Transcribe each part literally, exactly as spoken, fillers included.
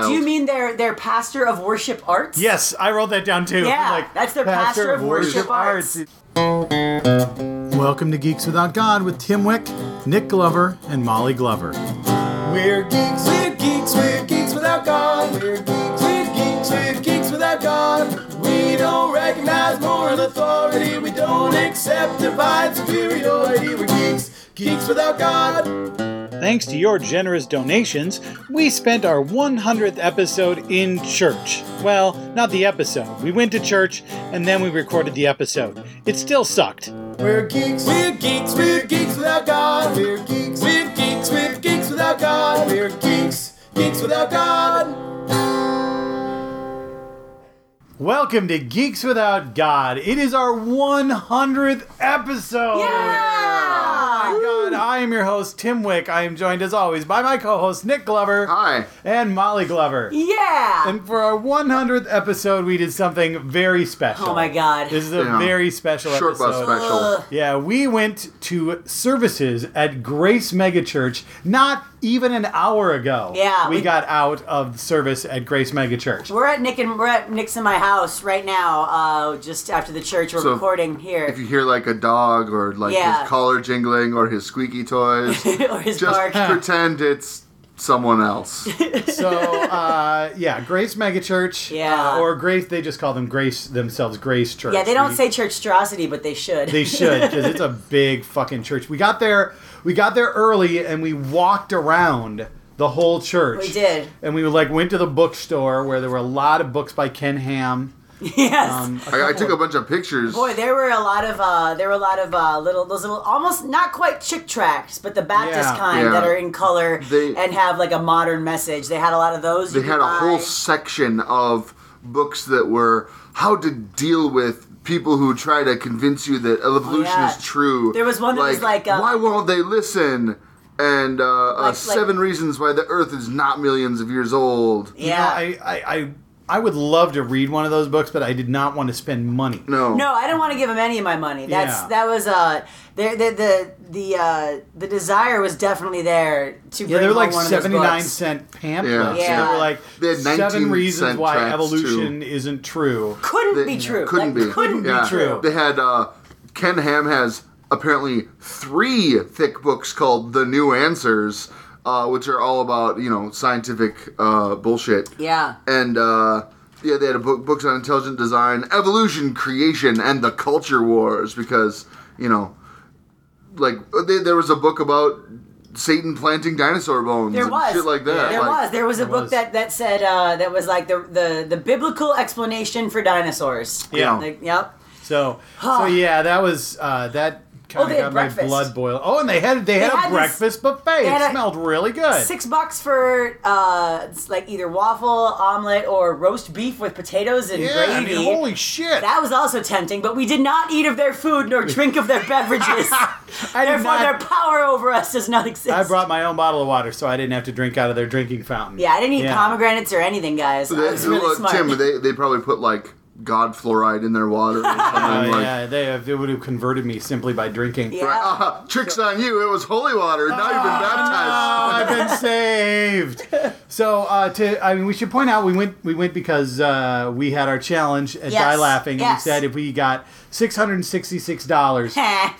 wild. Do you mean their their pastor of worship arts? Yes, I wrote that down too. Yeah, like, that's their pastor of worship arts. Welcome to Geeks Without God with Tim Wick, Nick Glover, and Molly Glover. We're geeks, we're geeks, we're geeks without God. We're geeks, we're geeks, we're geeks without God. We don't recognize moral authority. We don't accept divine superiority. We're geeks, geeks without God. Thanks to your generous donations, we spent our one hundredth episode in church. Well, not the episode. We went to church, and then we recorded the episode. It still sucked. We're geeks, we're geeks, we're geeks without God. We're geeks, we're geeks, we're geeks without God. We're geeks, geeks without God. Welcome to Geeks Without God. It is our one hundredth episode. Yeah! Oh my God. I am your host, Tim Wick. I am joined, as always, by my co-host, Nick Glover. Hi. And Molly Glover. Yeah! And for our one hundredth episode, we did something very special. Oh my God. This is a Yeah. very special Short bus episode. special. Ugh. Yeah, we went to services at Grace Megachurch not even an hour ago. Yeah, We, we- got out of service at Grace Megachurch. We're at Nick and we're at Nick's in my house right now. Uh, just after the church, we're So, recording here. If you hear like a dog or like Yeah. his collar jingling or his squeaky toys, or his just bark. pretend it's someone else. So, uh, yeah, Grace Megachurch. Yeah. Uh, or Grace, they just call them Grace themselves, Grace Church. Yeah, they don't We- say churchstrosity, but they should. They should, because it's a big fucking church. We got there, we got there early, and we walked around the whole church. We did. And we like went to the bookstore where there were a lot of books by Ken Ham. Yes. Um, a I, I couple took a of- bunch of pictures. Boy, there were a lot of uh, there were a lot of uh, little those little almost not quite chick tracts, but the Baptist Yeah. kind Yeah. that are in color They- and have like a modern message. They had a lot of those. They you had could a whole buy. section of books that were how to deal with people who try to convince you that evolution yeah. is true. There was one that was like, uh, why won't they listen? And uh, uh, Like- like- seven reasons why the Earth is not millions of years old. You know, Yeah. I, I, I, I would love to read one of those books, but I did not want to spend money. No. No, I didn't want to give him any of my money. That's Yeah. that was uh the the the the, uh, the desire was definitely there to bring Yeah, they were home like one of those seventy-nine books. cent pamphlets Yeah. Yeah. that were like They had seven nineteen reasons cent why tracts, evolution isn't true. Couldn't They- be true. Couldn't Like, be. Couldn't Yeah. be true. They had uh, Ken Ham has apparently three thick books called The New Answers, uh, which are all about you know scientific uh, bullshit. Yeah. And uh, yeah, they had a book books on intelligent design, evolution, creation, and the culture wars because you know, like they, there was a book about Satan planting dinosaur bones There and was shit like that. There like, was. There was a There book was. that, that said uh, that was like the, the the biblical explanation for dinosaurs. Yeah. Like, yep. So, so yeah, that was uh, that Oh, kind they of had got my breakfast. blood boil. Oh, and they had they, had, had a this- breakfast buffet. had It a- smelled really good. Six bucks for uh, it's like either waffle, omelet, or roast beef with potatoes and yeah, I gravy. mean, holy shit! That was also tempting, but we did not eat of their food nor drink of their beverages. I did Therefore, not- their power over us does not exist. I brought my own bottle of water, so I didn't have to drink out of their drinking fountain. yeah, I didn't eat Yeah. pomegranates or anything, guys. I They, was really look, smart. Tim, they they probably put like God fluoride in their water or something. Oh, like, yeah, they have, it would have converted me simply by drinking. Yeah. Right, uh, tricks on you. It was holy water. Now you've been baptized. Oh, I've been saved. So, uh, to I mean, we should point out we went we went because uh, we had our challenge at Yes, Die Laughing, and yes. we said if we got six hundred and sixty six dollars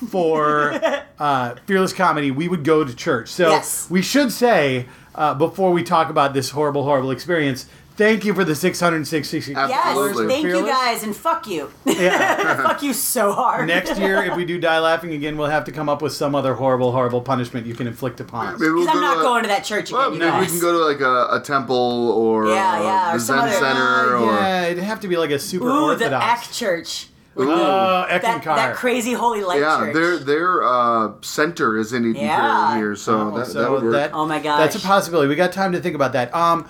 for uh, Fearless Comedy, we would go to church. So Yes. we should say uh, before we talk about this horrible, horrible experience. Thank you for the six hundred sixty-six dollars. Yes, Absolutely. thank you Fearless. guys, and fuck you. Yeah. fuck you so hard. Next year, if we do Die Laughing again, we'll have to come up with some other horrible, horrible punishment you can inflict upon us. Maybe we'll Because I'm go not to a- going to that church again, Well, you maybe we guys. can go to like a, a temple or Yeah, uh, yeah, or the some Zen other- Center or Yeah, it'd have to be like a super Ooh, orthodox. the Ack Church. With Ooh. the- Oh, that, Eckankar. that crazy holy light yeah, church. their their uh, center is in Eden Yeah. Prairie here, so, Oh, that, so that would work. that- Oh my gosh. That's a possibility. We got time to think about that. Um,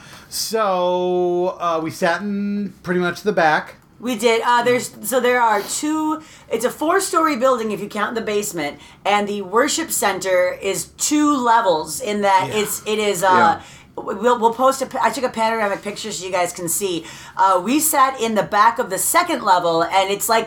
so uh, we sat in pretty much the back. We did. Uh, there's so there are two. It's a four-story building if you count the basement, and the worship center is two levels. In that Yeah. it's it is. Uh, Yeah. We'll, we'll post a. I took a panoramic picture so you guys can see. Uh, we sat in the back of the second level, and it's like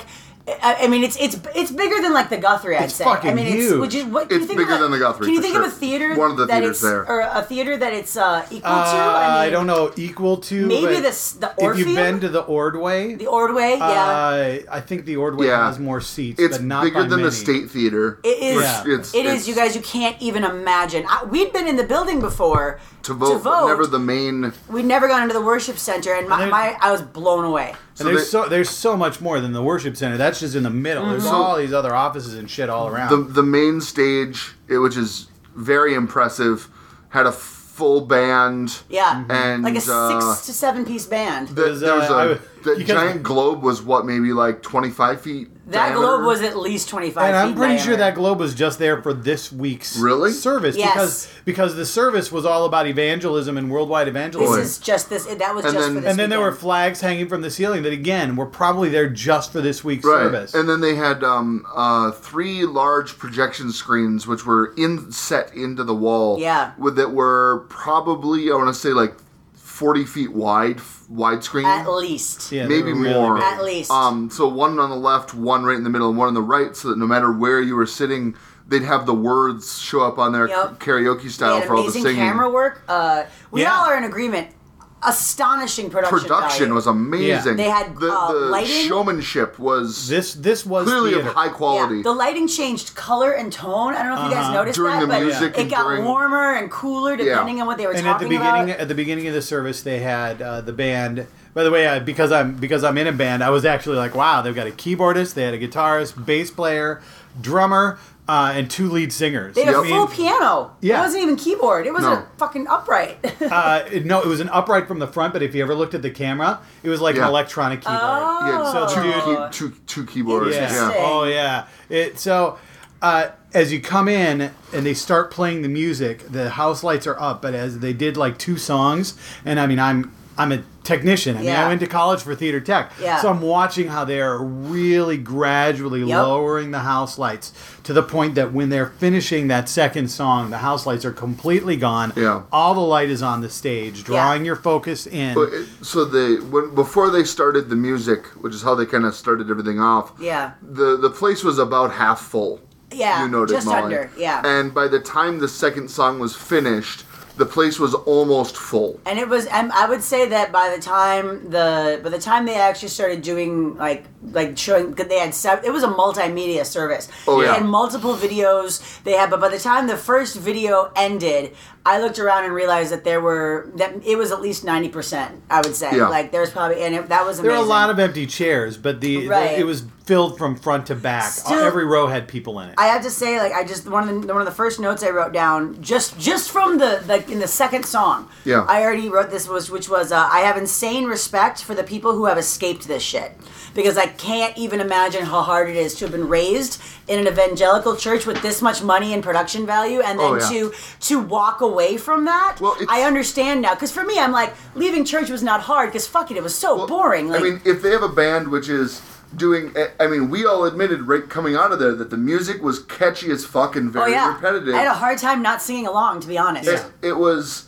I, I mean, it's it's it's bigger than like the Guthrie. I'd It's say. fucking I mean, it's, huge. Would you, what, can It's you think bigger of a, than the Guthrie, Can you for think sure. of a theater One of the that theaters it's there. or a theater that it's uh, equal Uh, to? I, mean, I don't know, equal to Maybe but the s- the If you've Orpheum? been to the Ordway, The Ordway, yeah. uh, I think the Ordway Yeah. has more seats, It's but not bigger by than many. the State Theater. It is. Yeah. It's- it is. it's- You guys, you can't even imagine. I, we'd been in the building before to vote, but never the main. We'd never gone into the worship center, and my, And my I was blown away. And there's they- so there's so much more than the worship center. That's just in the middle. There's Mm-hmm. all these other offices and shit all around. The the main stage, it, which is very impressive, had a full band. Yeah, And like a uh, six to seven piece band. The, Because, there was uh, I a would- the because- giant globe was what, maybe like twenty-five feet. That diameter? globe was at least twenty-five. and I'm feet pretty sure diameter. that globe was just there for this week's Really? service Yes. because because the service was all about evangelism and worldwide This evangelism. is just this. That was And just then- for this. and then there were weekend. flags hanging from the ceiling that again were probably there just for this week's Right, service. and then they had um, uh, three large projection screens, which were in set into the wall. Yeah. with that were probably I want to say like forty feet wide, f- widescreen. At least. Yeah, they maybe were really more. big. At least. Um, so one on the left, one right in the middle, and one on the right, so that no matter where you were sitting, they'd have the words show up on their Yep. karaoke They style had for all the amazing singing. camera work. Uh, we Yeah. all are in agreement. Astonishing production. Production value. was amazing. They had, the, uh, the lighting. showmanship was This this was clearly theater. of high quality. Yeah, the lighting changed color and tone. I don't know if you guys Uh-huh. noticed During that, the but music it and got during- warmer and cooler depending Yeah. on what they were and at the talking beginning about. at the beginning of the service they had uh, the band. By the way, I, because I'm because I'm in a band, I was actually like, wow, they've got a keyboardist, they had a guitarist, bass player, drummer, uh, and two lead singers. They had I a mean, full piano. Yeah. It wasn't even keyboard. It was No. a fucking upright. uh, no, it was an upright from the front, but if you ever looked at the camera, it was like Yeah. an electronic keyboard. yeah, Oh. two, dude- key, two, two keyboards. Yeah. Interesting. Oh yeah. It so uh, as you come in and they start playing the music, the house lights are up, but as they did like two songs, and I mean I'm I'm a technician. I mean Yeah. I went to college for theater tech. Yeah. So I'm watching how they're really gradually Yep. lowering the house lights to the point that when they're finishing that second song, the house lights are completely gone. Yeah. All the light is on the stage, drawing your focus in. But it- so they when before they started the music, which is how they kind of started everything off. Yeah. The the place was about half full. Yeah, you noted, just Molly. under, yeah. And by the time the second song was finished, the place was almost full. And it was, and I would say that by the time the by the time they actually started doing like like showing, cause they had sev- it was a multimedia service. Oh, they yeah. had multiple videos. They had, but by the time the first video ended, I looked around and realized that there were that it was at least ninety percent. I would say, Yeah. like there's probably, and it, that was There amazing. are a lot of empty chairs, but the, Right. the it was filled from front to back. Still- Every row had people in it. I have to say, like, I just one of the one of the first notes I wrote down just just from the like in the second song. Yeah. I already wrote this was which was uh, I have insane respect for the people who have escaped this shit because I can't even imagine how hard it is to have been raised in an evangelical church with this much money and production value and then Oh, yeah. to to walk away from that. Well, it's- I understand now because for me, I'm like leaving church was not hard because fuck it, it was so Well, boring. Like, I mean, if they have a band which is doing, I mean, we all admitted right coming out of there that the music was catchy as fuck and oh very yeah, repetitive. I had a hard time not singing along, to be honest. It, it was.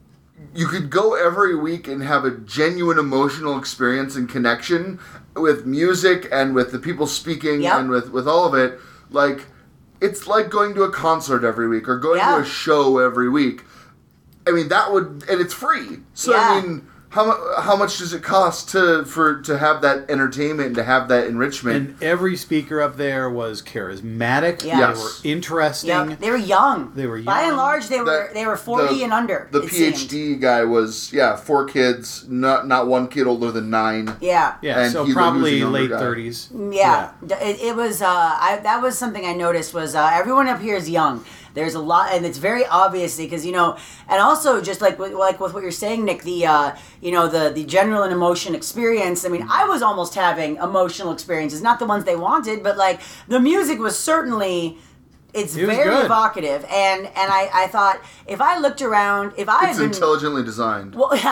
You could go every week and have a genuine emotional experience and connection with music and with the people speaking Yep. and with, with all of it. Like, it's like going to a concert every week or going Yeah. to a show every week. I mean, that would, and it's free. So Yeah. I mean, how mu- how much does it cost to for to have that entertainment and to have that enrichment? And every speaker up there was charismatic. Yeah. They Yes. were interesting. Yeah, they were young. They were By and young. large, they were That- they were forty the- and under. The it PhD seemed. guy was yeah, four kids, not not one kid older than nine. Yeah. Yeah, And so he probably was a younger late guy. thirties. Yeah, D- It, it was. Uh, I, that was something I noticed was uh, everyone up here is young. There's a lot, and it's very obviously because you know, and also just like with, like with what you're saying, Nick. The uh, you know the the general and emotion experience. I mean, I was almost having emotional experiences, not the ones they wanted, but like the music was certainly. It's It was very good. evocative, and and I, I thought if I looked around, if I had It's been intelligently designed. Well, when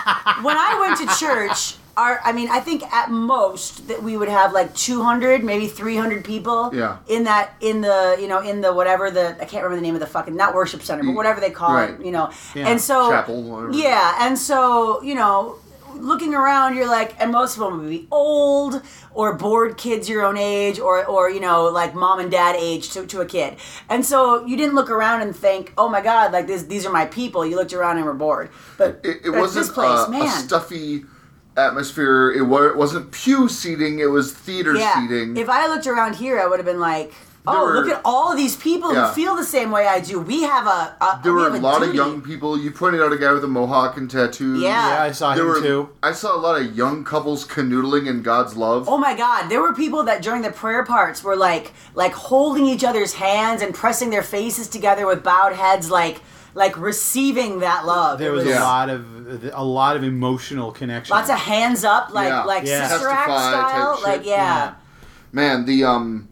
I went to church, our I mean, I think at most that we would have like two hundred, maybe three hundred people. Yeah. In that, in the, you know, in the whatever the I can't remember the name of the fucking not worship center, but whatever they call Right. it, you know. Yeah. And so Chapel, whatever. Yeah, and so you know. looking around, you're like, and most of them would be old or bored kids your own age, or or you know, like mom and dad age to, to a kid. And so you didn't look around and think, oh my God, like this, these are my people. You looked around and were bored. But It, it but wasn't this place, uh, man. a stuffy atmosphere. It, wa- it wasn't pew seating. It was theater yeah. seating. If I looked around here, I would have been like, oh, There were- look at all these people Yeah. who feel the same way I do. We have a, a there we were have a lot duty. of young people. You pointed out a guy with a mohawk and tattoos. Yeah. Yeah, I saw There him were, too. I saw a lot of young couples canoodling in God's love. Oh my God! There were people that during the prayer parts were like, like holding each other's hands and pressing their faces together with bowed heads, like, like receiving that love. There It was Yeah. a lot of a lot of emotional connection. lots of hands up, like Yeah. like Yeah. Sister Act Testify type style, shit. like yeah. Man, the um,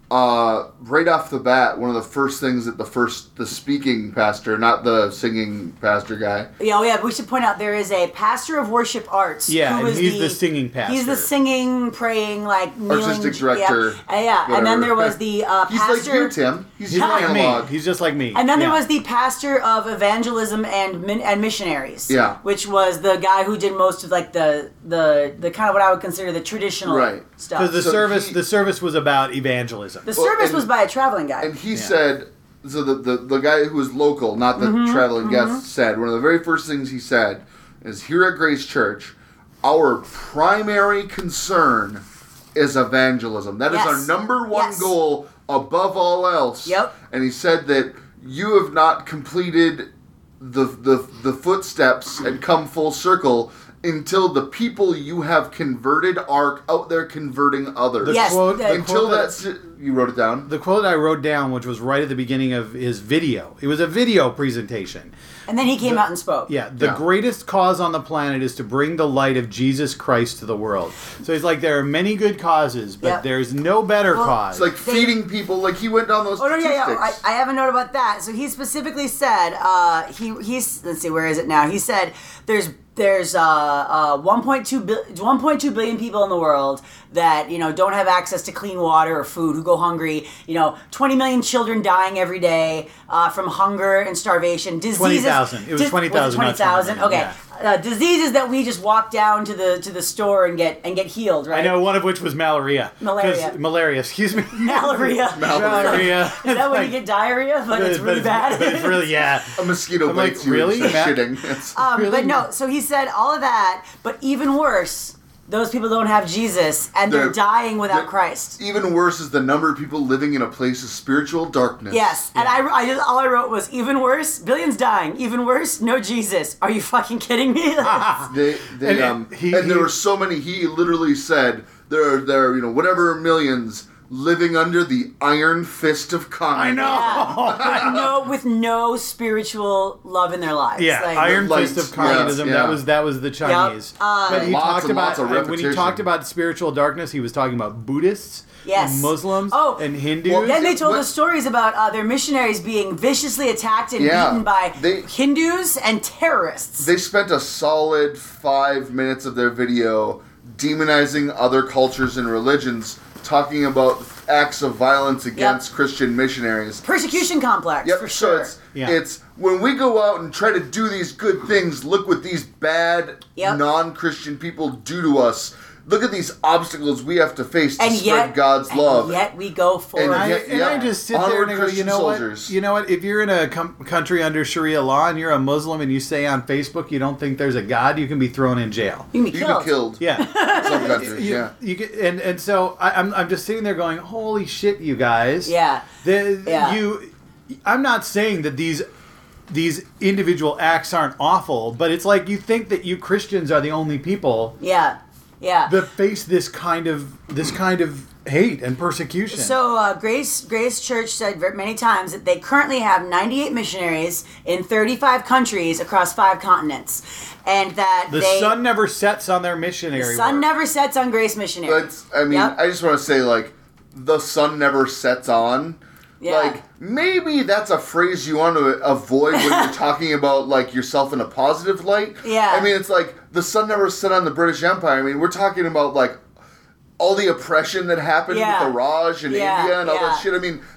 uh, right off the bat, one of the first things that the first the speaking pastor, not the singing pastor guy. Yeah, oh yeah, we should point out there is a pastor of worship arts. Yeah, who and is he's the singing pastor. He's the singing, praying, like kneeling. Artistic director, Yeah, Uh, yeah. and then whatever. there was the uh, He's pastor. like you, Tim. He's, He's your like analog. me. He's just like me. And then there Yeah. was the pastor of evangelism and min- and missionaries. Yeah. Which was the guy who did most of like the the the kind of what I would consider the traditional Right. stuff. because the So service he- the service was about evangelism. the Well, service and- was by a traveling guy. And he said, so the, the, the guy who was local, not the Mm-hmm, traveling guest, said, one of the very first things he said is, here at Grace Church, our primary concern is evangelism. That is Yes. our number one Yes. goal above all else. Yep. And he said that you have not completed the, the, the footsteps and come full circle until the people you have converted are out there converting others. The Yes, quote, the- the Until quote that- that's... You wrote it down? the quote I wrote down, which was right at the beginning of his video. It was a video presentation. And then he came the- out and spoke. Yeah, the Yeah. greatest cause on the planet is to bring the light of Jesus Christ to the world. So he's like, there are many good causes, but Yeah. there's no better Well, cause. It's like They- feeding people. Like he went down those Oh no, yeah, statistics. yeah. I, I have a note about that. So he specifically said, uh, he he's let's see, where is it now? He said there's there's uh, uh, one point two bil- one point two billion people in the world that you know don't have access to clean water or food, who go hungry. You know, twenty million children dying every day uh, from hunger and starvation. Diseases. twenty thousand. It was Dis- twenty thousand, Twenty not twenty thousand. million, Okay. Uh, diseases that we just walk down to the to the store and get and get healed, right? I know one of which was malaria. 'Cause- Malaria. Malaria, excuse me. Malaria. Malaria. Is that when you get diarrhea? But it's really bad. But it's really, yeah. A mosquito I'm like, bites you really, and Matt? shitting. It's, Um, Really? But no, so he said all of that, but even worse, those people don't have Jesus and they're, They're- dying without they're- Christ. even worse is the number of people living in a place of spiritual darkness. Yes, and I, I just all I wrote was even worse, billions dying. Even worse, no Jesus. Are you fucking kidding me? They, they, And, uh, um, he- and there he- were so many. He literally said there are there are, you know whatever millions living under the iron fist of I communism. know. with no, with no spiritual love in their lives. Yeah, Like, Iron Like, Fist of yes, communism. yeah. That was that was the Chinese. Uh, but he Lots talked and about lots of and when he repetition. talked about spiritual darkness, he was talking about Buddhists, Yes. and Muslims, Oh, and Hindus. well, Then they told What- us stories about uh, their missionaries being viciously attacked and Yeah, beaten by they- Hindus and terrorists. They spent a solid five minutes of their video demonizing other cultures and religions, talking about acts of violence against Christian missionaries. Persecution complex, Yep. for So sure. it's Yeah. it's when we go out and try to do these good things, look what these bad Yep. non-Christian people do to us. Look at these obstacles we have to face to and spread yet, God's and love. yet we go for And it. I, Yeah, and yeah. I just sit there Onward, and I go, you Christian know soldiers. what? You know what? If you're in a com- country under Sharia law and you're a Muslim and you say on Facebook you don't think there's a God, you can be thrown in jail. You can be You killed. be killed. Yeah. Some countries, You- yeah. You get, and and so I, I'm I'm just sitting there going, holy shit, you guys. Yeah. The, Yeah. You, I'm not saying that these these individual acts aren't awful, but it's like you think that you Christians are the only people Yeah. Yeah. that face this kind of this kind of hate and persecution. So uh, Grace Grace Church said ver- many times that they currently have ninety-eight missionaries in thirty-five countries across five continents, and that the they, sun never sets on their missionary the sun work. never sets on Grace missionaries. But I mean, Yep. I just want to say, like, the sun never sets on. Yeah. Like, maybe that's a phrase you want to avoid when you're talking about, like, yourself in a positive light. Yeah. I mean, it's like, the sun never set on the British Empire. I mean, we're talking about, like, all the oppression that happened Yeah. with the Raj in Yeah, India and all yeah. that shit. I mean,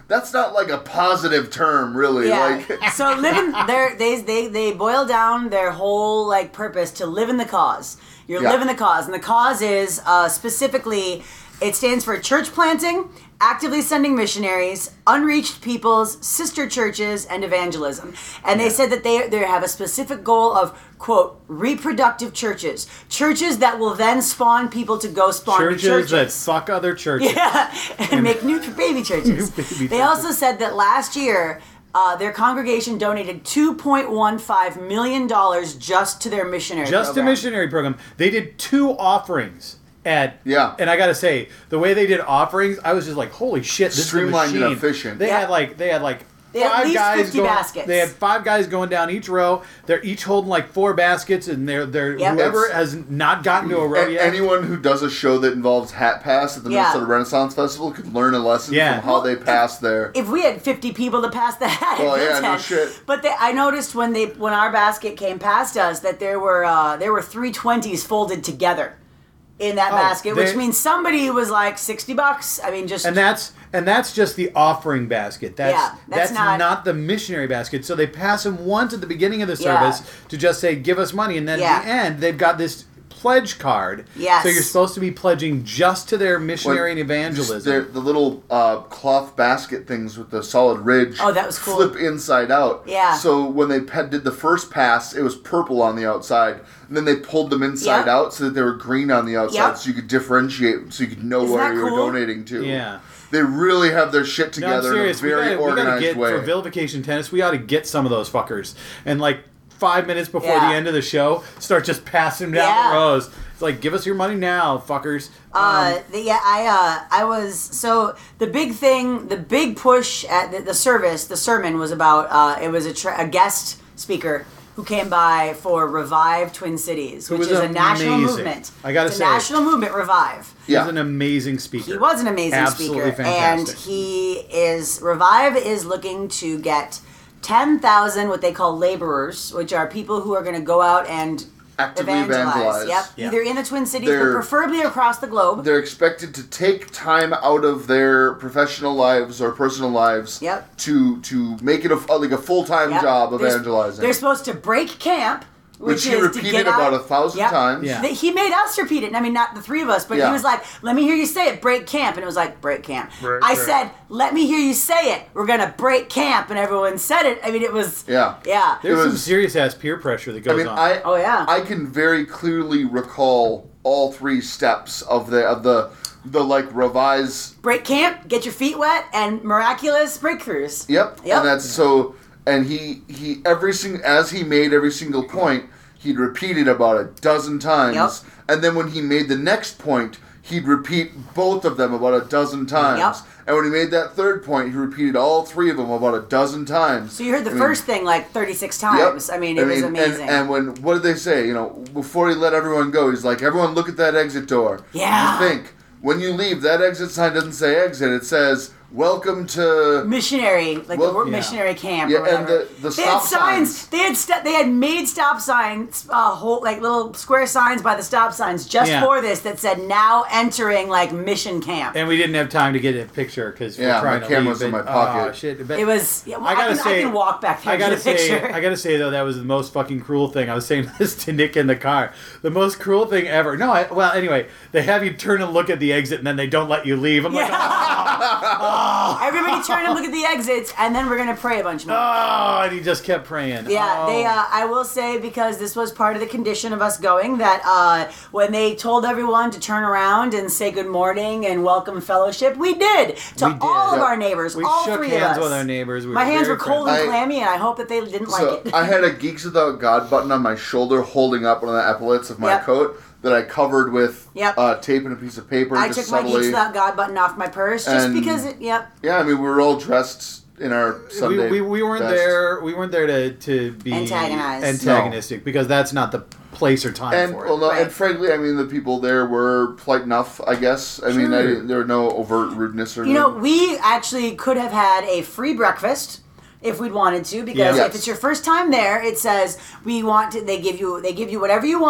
that's not like a positive term, really. Yeah. Like, So living there, they they they boil down their whole like purpose to live in the cause. You're Yeah. living the cause, and the cause is uh, specifically it stands for church planting, actively sending missionaries, unreached peoples, sister churches, and evangelism. And they said that they they have a specific goal of quote reproductive churches, churches that will then spawn people to go spawn new Churches, churches. that fuck other churches. Yeah, and make new baby churches. New baby they churches. also said that last year, uh, their congregation donated two point one five million dollars just to their missionary Just a program. missionary program. They did two offerings at Yeah. and I gotta say, the way they did offerings, I was just like, holy shit, this Streamlined is a and machine. efficient. They Yeah. had like they had like They had at five least guys fifty going, baskets. They had five guys going down each row. They're each holding like four baskets, and they're they're Yep. whoever That's- has not gotten to a row a- yet. anyone who does a show that involves Hat Pass at the Yeah. Minnesota Renaissance Festival could learn a lesson Yeah. from how Well, they pass there. If we had fifty people to pass the hat, Oh, it yeah, was no ten. shit. But they, I noticed when they when our basket came past us that there were uh, there were three twenties folded together in that Oh, basket, which they- means somebody was like sixty bucks. I mean, just And that's and that's just the offering basket. That's Yeah, that's not, not- the missionary basket. So they pass them once at the beginning of the Yeah. service to just say, "Give us money," and then Yeah. at the end they've got this pledge card. Yes. So you're supposed to be pledging just to their missionary When- and evangelism. Just their- the little uh, cloth basket things with the solid ridge. Oh, that was cool. Flip inside out. Yeah. So when they pe- did the first pass, it was purple on the outside, and then they pulled them inside Yep. out so that they were green on the outside, Yep. so you could differentiate, so you could know Isn't where that you were cool? donating to. Yeah. They really have their shit No, I'm together serious. in a very we gotta, we gotta organized get way. for vilification tennis. We ought to get some of those fuckers, and like five minutes before Yeah. the end of the show, start just passing down Yeah. the rows. It's like, give us your money now, fuckers. Uh, the, yeah, I uh, I was so the big thing, the big push at the, the service, the sermon was about. Uh, it was a, tra- a guest speaker who came by for Revive Twin Cities, Who which was is a national amazing. movement. I gotta it's say. a national movement. Revive. Yeah. He's an amazing speaker. He was an amazing Absolutely speaker, fantastic. and he is Revive is looking to get ten thousand what they call laborers, which are people who are going to go out and Actively evangelize. evangelize. Yep, Yeah. either in the Twin Cities, but They're- preferably across the globe. They're expected to take time out of their professional lives or personal lives Yep. to to make it a, like a full time Yep. job They're- evangelizing. They're supposed to break camp, Which which he is to repeated get about out- a thousand Yep. times. Yeah. They- He made us repeat it. and I mean, not the three of us, but Yeah. he was like, "Let me hear you say it. Break camp." And it was like, "Break camp." Break I camp. said, "Let me hear you say it. We're gonna break camp," and everyone said it. I mean, it was Yeah. yeah. There's It some was- serious ass peer pressure that goes I mean, on. I Oh, yeah. I can very clearly recall all three steps of the of the the like revise. Break camp, get your feet wet, and miraculous breakthroughs. Yep. Yep. And that's so. And he he every single as he made every single point, he'd repeat it about a dozen times. Yep. And then when he made the next point, he'd repeat both of them about a dozen times. Yep. And when he made that third point, he repeated all three of them about a dozen times. So you heard the I mean, first thing like thirty-six times. I mean, it was amazing. And, and when what did they say? You know, before he let everyone go, he's like, "Everyone, look at that exit door." Yeah. You think when you leave, that exit sign doesn't say exit; it says "Welcome to." missionary, like Well, the word yeah. missionary camp. Yeah, or whatever. and the- the they had stop signs. signs. They had st- they had made stop signs, uh, whole like little square signs by the stop signs just Yeah. for this that said "Now entering like mission camp." and we didn't have time to get a picture because we're Yeah, trying my to camera's leave, in my but- pocket. Oh, shit. But It was. Yeah, well, I I, gotta can, say, I can walk back there I and gotta get a say, picture. I gotta say though, that was the most fucking cruel thing. I was saying this to Nick in the car. The most cruel thing ever. No, I, well, anyway, they have you turn and look at the exit, and then they don't let you leave. I'm like, Yeah. Everybody turn and look at the exits, and then we're gonna pray a bunch more. oh, and he just kept praying. Yeah, oh. they. Uh, I will say because this was part of the condition of us going that uh, when they told everyone to turn around and say good morning and welcome fellowship, we did to We did. all of Yeah. our neighbors. We all shook three hands of us. with our neighbors. We My were hands very were cold friendly. and I- clammy, and I hope that they didn't So like it. I had a Geeks Without God button on my shoulder, holding up one of the epaulets of my Yep. coat that I covered with Yep. uh, tape and a piece of paper. I just took my subtly. Geeks Without God button off my purse just And- because it. Yep. Yeah, I mean, we were all dressed in our Sunday. we, we, we weren't best. there. We weren't there to, to be Antagonize. antagonistic because that's not the place or time And for it. well, no, Right. and frankly, I mean, the people there were polite enough. I guess. I mean, I, Sure. didn't- there were no overt rudeness or. You know, anything. we actually could have had a free breakfast if we'd wanted to, because Yeah. if Yes. it's your first time there, it says we want to. They give you they give you whatever you want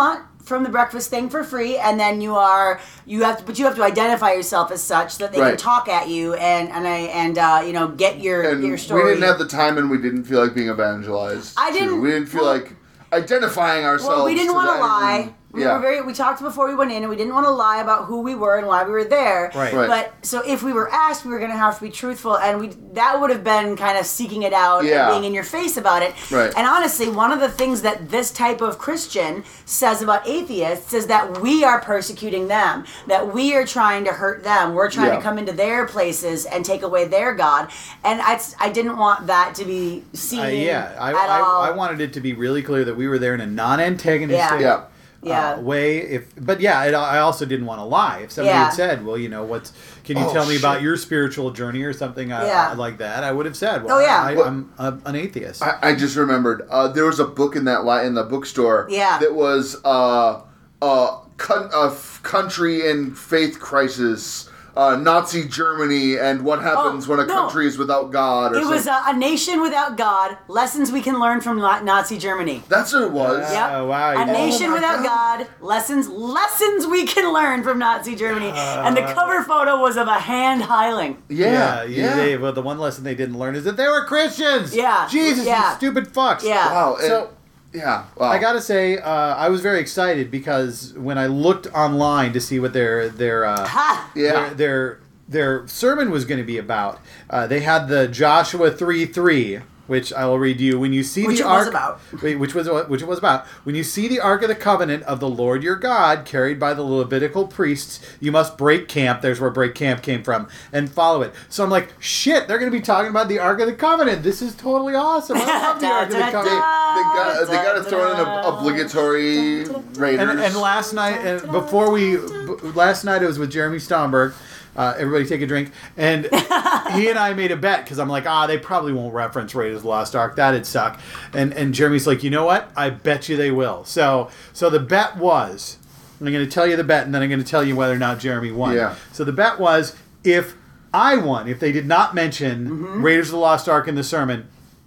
from the breakfast thing for free, and then you are you have to, but you have to identify yourself as such so that they Right. can talk at you and and I and uh, you know get your And your story. we didn't have the time, and we didn't feel like being evangelized. I too. didn't- We didn't feel well- like identifying ourselves. Well, we didn't to want to that lie. end. We yeah. were very. We talked before we went in, and we didn't want to lie about who we were and why we were there. Right. Right. But so if we were asked, we were going to have to be truthful, and we that would have been kind of seeking it out Yeah. and being in your face about it. Right. And honestly, one of the things that this type of Christian says about atheists is that we are persecuting them, that we are trying to hurt them. We're trying Yeah. to come into their places and take away their God. And I, I didn't want that to be seen Uh, yeah, I, at all. I, I wanted it to be really clear that we were there in a non-antagonistic Yeah. Yeah. Yeah. uh, way. If, but yeah, it, I also didn't want to lie. If somebody Yeah. had said, "Well, you know, what's can you Oh, tell me shit. about your spiritual journey or something uh, Yeah. like that?" I would have said, "Well, Oh, yeah. I, Well- I'm a, an atheist." I, I just remembered uh, there was a book in that li- in the bookstore. Yeah. That was uh, uh, con- a f- country in faith crisis. Uh, Nazi Germany and what happens Oh, when a no. country is without God. Or It was something. a, a nation without God. Lessons we can learn from Na- Nazi Germany. That's what it was. Yeah. Yep. Oh, wow, A you- nation Oh my without God. God. Lessons. Lessons we can learn from Nazi Germany. and the cover photo was of a hand heiling. Yeah, you- yeah. They, well, the one lesson they didn't learn is that they were Christians. Yeah, Jesus, yeah. you stupid fucks. Yeah. Wow. and- So- yeah. Wow. I gotta say, uh, I was very excited because when I looked online to see what their their uh, Ha! Yeah. their, their their sermon was going to be about, uh, they had the Joshua three three, which I will read to you. When you see Which the it ark, was about. Wait, which was which it was about. When you see the ark of the covenant of the Lord your God carried by the Levitical priests, you must break camp. There's where break camp came from, and follow it. So I'm like, shit, they're going to be talking about the ark of the covenant. This is totally awesome. I love the ark of the Da, da, covenant. They got they got to Da, throw in da, a da. obligatory Raiders. And, and last night, and before we, b- last night it was with Jeremy Stomberg. Uh, everybody take a drink. And he and I made a bet because I'm like, ah, they probably won't reference Raiders of the Lost Ark. That'd suck. And and Jeremy's like, you know what? I bet you they will. So so the bet was, I'm going to tell you the bet, and then I'm going to tell you whether or not Jeremy won. Yeah. So the bet was, if I won, if they did not mention Mm-hmm. Raiders of the Lost Ark in the sermon,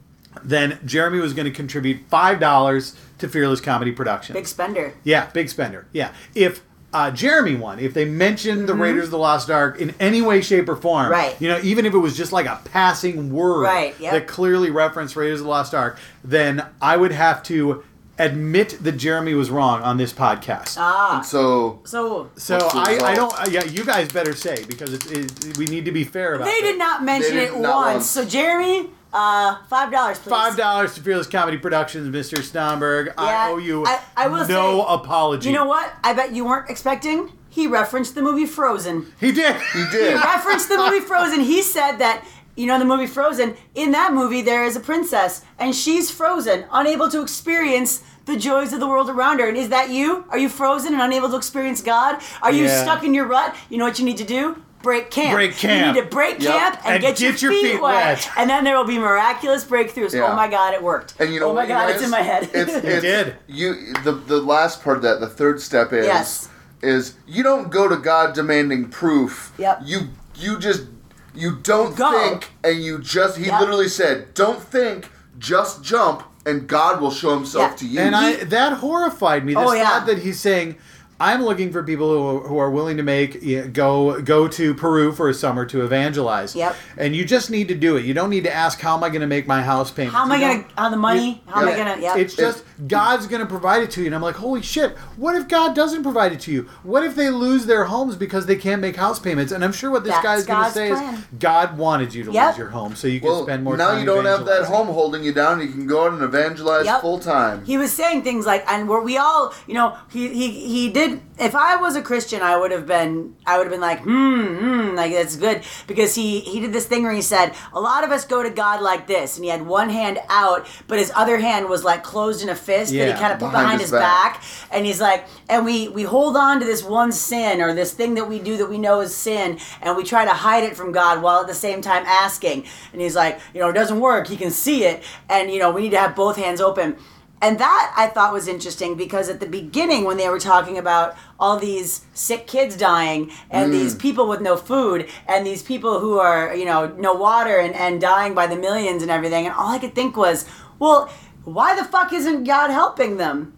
then Jeremy was going to contribute five dollars to Fearless Comedy Productions. Big spender. Yeah, big spender. Yeah. If uh, Jeremy won, if they mentioned the Raiders of the Lost Ark in any way, shape, or form, Mm-hmm. Right. you know, even if it was just like a passing word Right, yep. that clearly referenced Raiders of the Lost Ark, then I would have to admit that Jeremy was wrong on this podcast. Ah. so So so what's the I, I result? don't, uh, yeah, you guys better say, because it's, it, we need to be fair about they it. did not mention They it did not once. once. So Jeremy, uh, five dollars, please. Five dollars to Fearless Comedy Productions, Mister Stomberg. I Yeah, owe you I- I will no say, apology. You know what? I bet you weren't expecting. He referenced the movie Frozen. He did. he He did. referenced the movie Frozen. He said that, you know, the movie Frozen, in that movie there is a princess and she's frozen, unable to experience the joys of the world around her. And is that you? Are you frozen and unable to experience God? Are you Yeah. stuck in your rut? You know what you need to do? Break camp. Break camp. You need to break Yep. camp and, And get, get your, your feet, feet wet. wet. And then there will be miraculous breakthroughs. Yeah. Oh my God, it worked. And you know oh my what, God, you it's guys? in my head. It's, it's, did. You the the last part of that, the third step is Yes. is you don't go to God demanding proof. Yep. You you just you don't Go. think, and you just he Yep. literally said, don't think, just jump, and God will show Himself Yeah. to you. And I that horrified me. This Oh, yeah. thought that he's saying, I'm looking for people who, who are willing to make you know, go go to Peru for a summer to evangelize. Yep. And you just need to do it. You don't need to ask, how am I going to make my house payment? How am I You going don't- to, on the money? How am I yeah. going to, yep. It's just God's going to provide it to you. And I'm like, holy shit, what if God doesn't provide it to you? What if they lose their homes because they can't make house payments? And I'm sure what this That's guy's going to God's say plan. is, God wanted you to Yep. lose your home so you can well, spend more now time you don't have that evangelizing. home holding you down. You can go out and evangelize Yep. full time. He was saying things like, and where we all, you know, he, he he did. If I was a Christian, I would have been, I would have been like, hmm, hmm, like that's good, because he he did this thing where he said, a lot of us go to God like this, and he had one hand out, but his other hand was like closed in a fist that Yeah, he kind of put behind behind his his back. back, and he's like, and we we hold on to this one sin or this thing that we do that we know is sin, and we try to hide it from God while at the same time asking, and he's like, you know, it doesn't work. He can see it, and you know, we need to have both hands open. And that I thought was interesting because at the beginning when they were talking about all these sick kids dying and Mm. these people with no food and these people who are, you know, no water and, and dying by the millions and everything, and all I could think was, well, why the fuck isn't God helping them?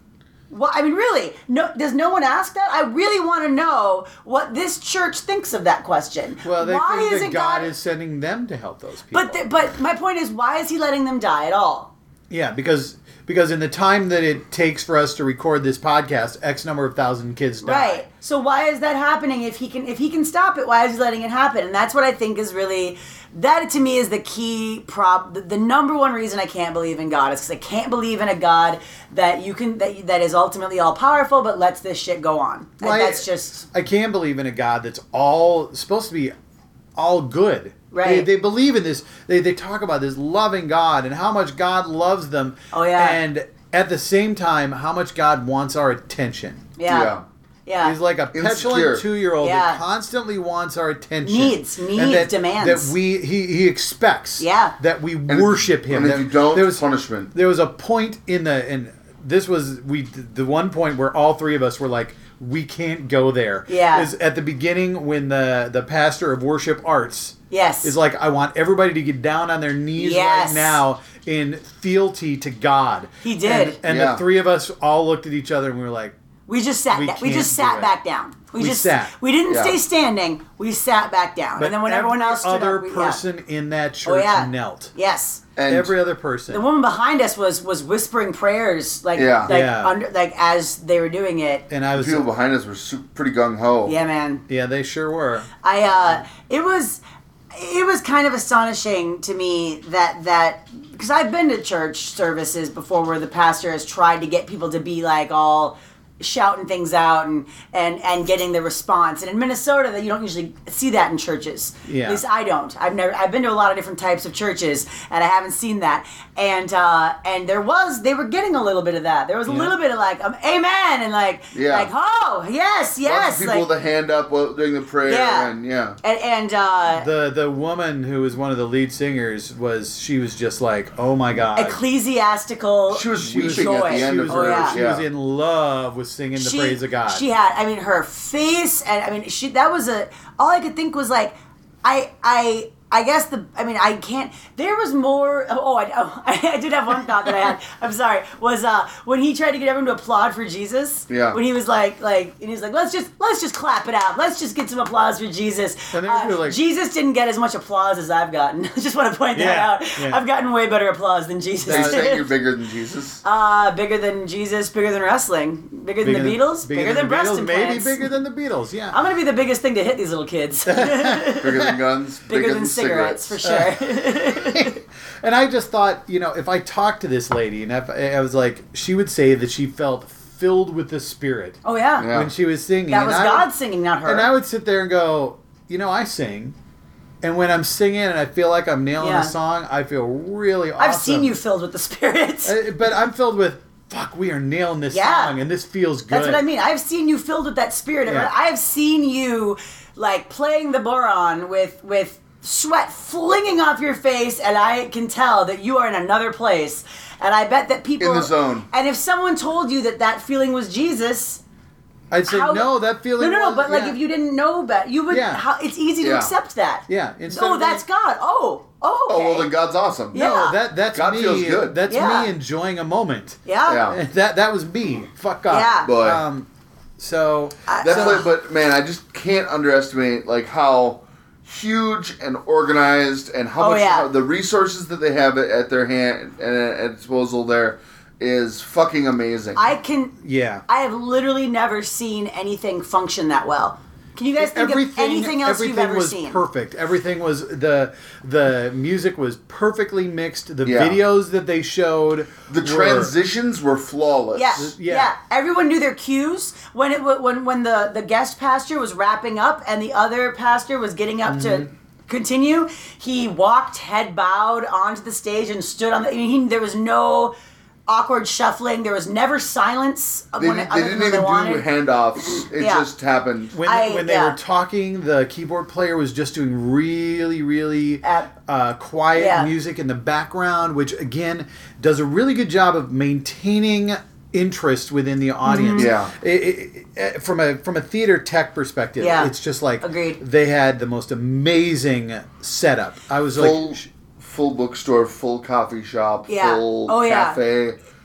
Well, I mean, really, no. Does no one ask that? I really want to know what this church thinks of that question. Well, they why think is that it God is sending them to help those people. But th- but my point is, why is he letting them die at all? Yeah, because because in the time that it takes for us to record this podcast, X number of thousand kids die. Right. So why is that happening? If he can if he can stop it, why is he letting it happen? And that's what I think is really that to me is the key prop. The, the number one reason I can't believe in God is because I can't believe in a God that you can that that is ultimately all powerful, but lets this shit go on. Well, and I- that's just I can believe in a God that's all supposed to be all good. Right. They, they believe in this. They they talk about this loving God and how much God loves them. Oh, yeah. And at the same time, how much God wants our attention. yeah. Yeah. Yeah. He's like a Insecure. petulant two-year-old Yeah. that constantly wants our attention. Needs, And needs, that, demands. That we he, he expects. Yeah. That we And worship him. And if That- you don't, there was, punishment. There was a point in the and this was we the one point where all three of us were like, we can't go there. Yeah. Is at the beginning when the the pastor of worship arts Yes. is like, I want everybody to get down on their knees Yes. right now in fealty to God. He did. And, and Yeah. the three of us all looked at each other and we were like, We just sat. We da- we just can't do sat it. back down. We, We just sat. We didn't Yeah. stay standing. We sat back down. but and then when every everyone else stood other up, we, yeah. person in that church Oh, yeah. knelt. Yes. And Every other person. The woman behind us was was whispering prayers like Yeah. like Yeah. under like as they were doing it. and I the was people behind us were su- pretty gung ho. Yeah, man. yeah, they sure were. I uh it was it was kind of astonishing to me that that because I've been to church services before where the pastor has tried to get people to be like all shouting things out and, and, and getting the response. And in Minnesota, that you don't usually see that in churches. Yeah. At least I don't. I've never. I've been to a lot of different types of churches, and I haven't seen that. And uh, and there was they were getting a little bit of that. There was a Yeah. little bit of like, um, amen, and like Yeah. like oh yes yes Lots of people like, with a hand up while doing the prayer. Yeah. And yeah. and and uh, The the woman who was one of the lead singers was she was just like, oh my god. ecclesiastical She was joy. weeping at the end she of was, Oh, her. yeah. she yeah. was in love with singing the praise of God. She had, I mean, her face, and I mean, she. That was a. All I could think was like, I, I, I guess the. I mean, I can't. There was more. Oh, I, oh, I did have one thought that I had. I'm sorry. Was uh when he tried to get everyone to applaud for Jesus. Yeah. When he was like, like, and he was like, let's just, let's just clap it out. Let's just get some applause for Jesus. And they Uh, were like- Jesus didn't get as much applause as I've gotten. I just want to point that Yeah, out. yeah. I've gotten way better applause than Jesus. Are you saying did. you're bigger than Jesus? Uh, bigger than Jesus, bigger than wrestling, bigger than the Beatles, bigger, than, the breast Beatles, implants. maybe bigger than the Beatles. Yeah. I'm gonna be the biggest thing to hit these little kids. Bigger than guns? bigger than cigarettes, for sure. And I just thought, you know, if I talked to this lady and if I was like, she would say that she felt filled with the Spirit Oh yeah, Yeah. when she was singing. that And was I God would- singing, not her. And I would sit there and go, you know, I sing. And when I'm singing and I feel like I'm nailing Yeah. a song, I feel really awesome. I've seen you filled with the Spirit. Uh, But I'm filled with, fuck, we are nailing this Yeah. song and this feels good. That's what I mean. I've seen you filled with that Spirit. Yeah. I've seen you like playing the boron with with sweat flinging off your face, and I can tell that you are in another place. And I bet that people In the zone. And if someone told you that that feeling was Jesus. I'd say, How- no, that feeling No, no, no. was- But like, yeah. if you didn't know that, you would. Yeah. How, it's easy to Yeah. accept that. Yeah. Instead Oh, of that's being- God. Oh, oh. Okay. Oh, well, then God's awesome. Yeah. No, that, that's God me. feels good. That's Yeah. me enjoying a moment. Yeah. Yeah. That that was me. Fuck God. Yeah. Boy. Um, so That's so- like, but man, I just can't underestimate like how huge and organized and how Oh, much yeah. how the resources that they have at, at their hand and at, at disposal there is fucking amazing. I can. yeah. I have literally never seen anything function that well. Can you guys think of anything else everything you've ever was seen? perfect. Everything was the the music was perfectly mixed. The Yeah. videos that they showed, the were- transitions were flawless. Yeah, Yeah. yeah, Everyone knew their cues when it wa- when when the the guest pastor was wrapping up and the other pastor was getting up Mm-hmm. to continue. He walked head bowed onto the stage and stood on the. I mean, he, there was no awkward shuffling. There was never silence. They, when, did, other they than didn't when even do wanted. handoffs. It Yeah. just happened. When, I- when they yeah. were talking, the keyboard player was just doing really, really Uh, uh, quiet yeah. music in the background, which again does a really good job of maintaining interest within the audience. Mm-hmm. Yeah. It- it- it- from a from a theater tech perspective, Yeah. it's just like Agreed. they had the most amazing setup. I was Full, like, sh- full bookstore, full coffee shop, Yeah. full Oh, yeah. cafe.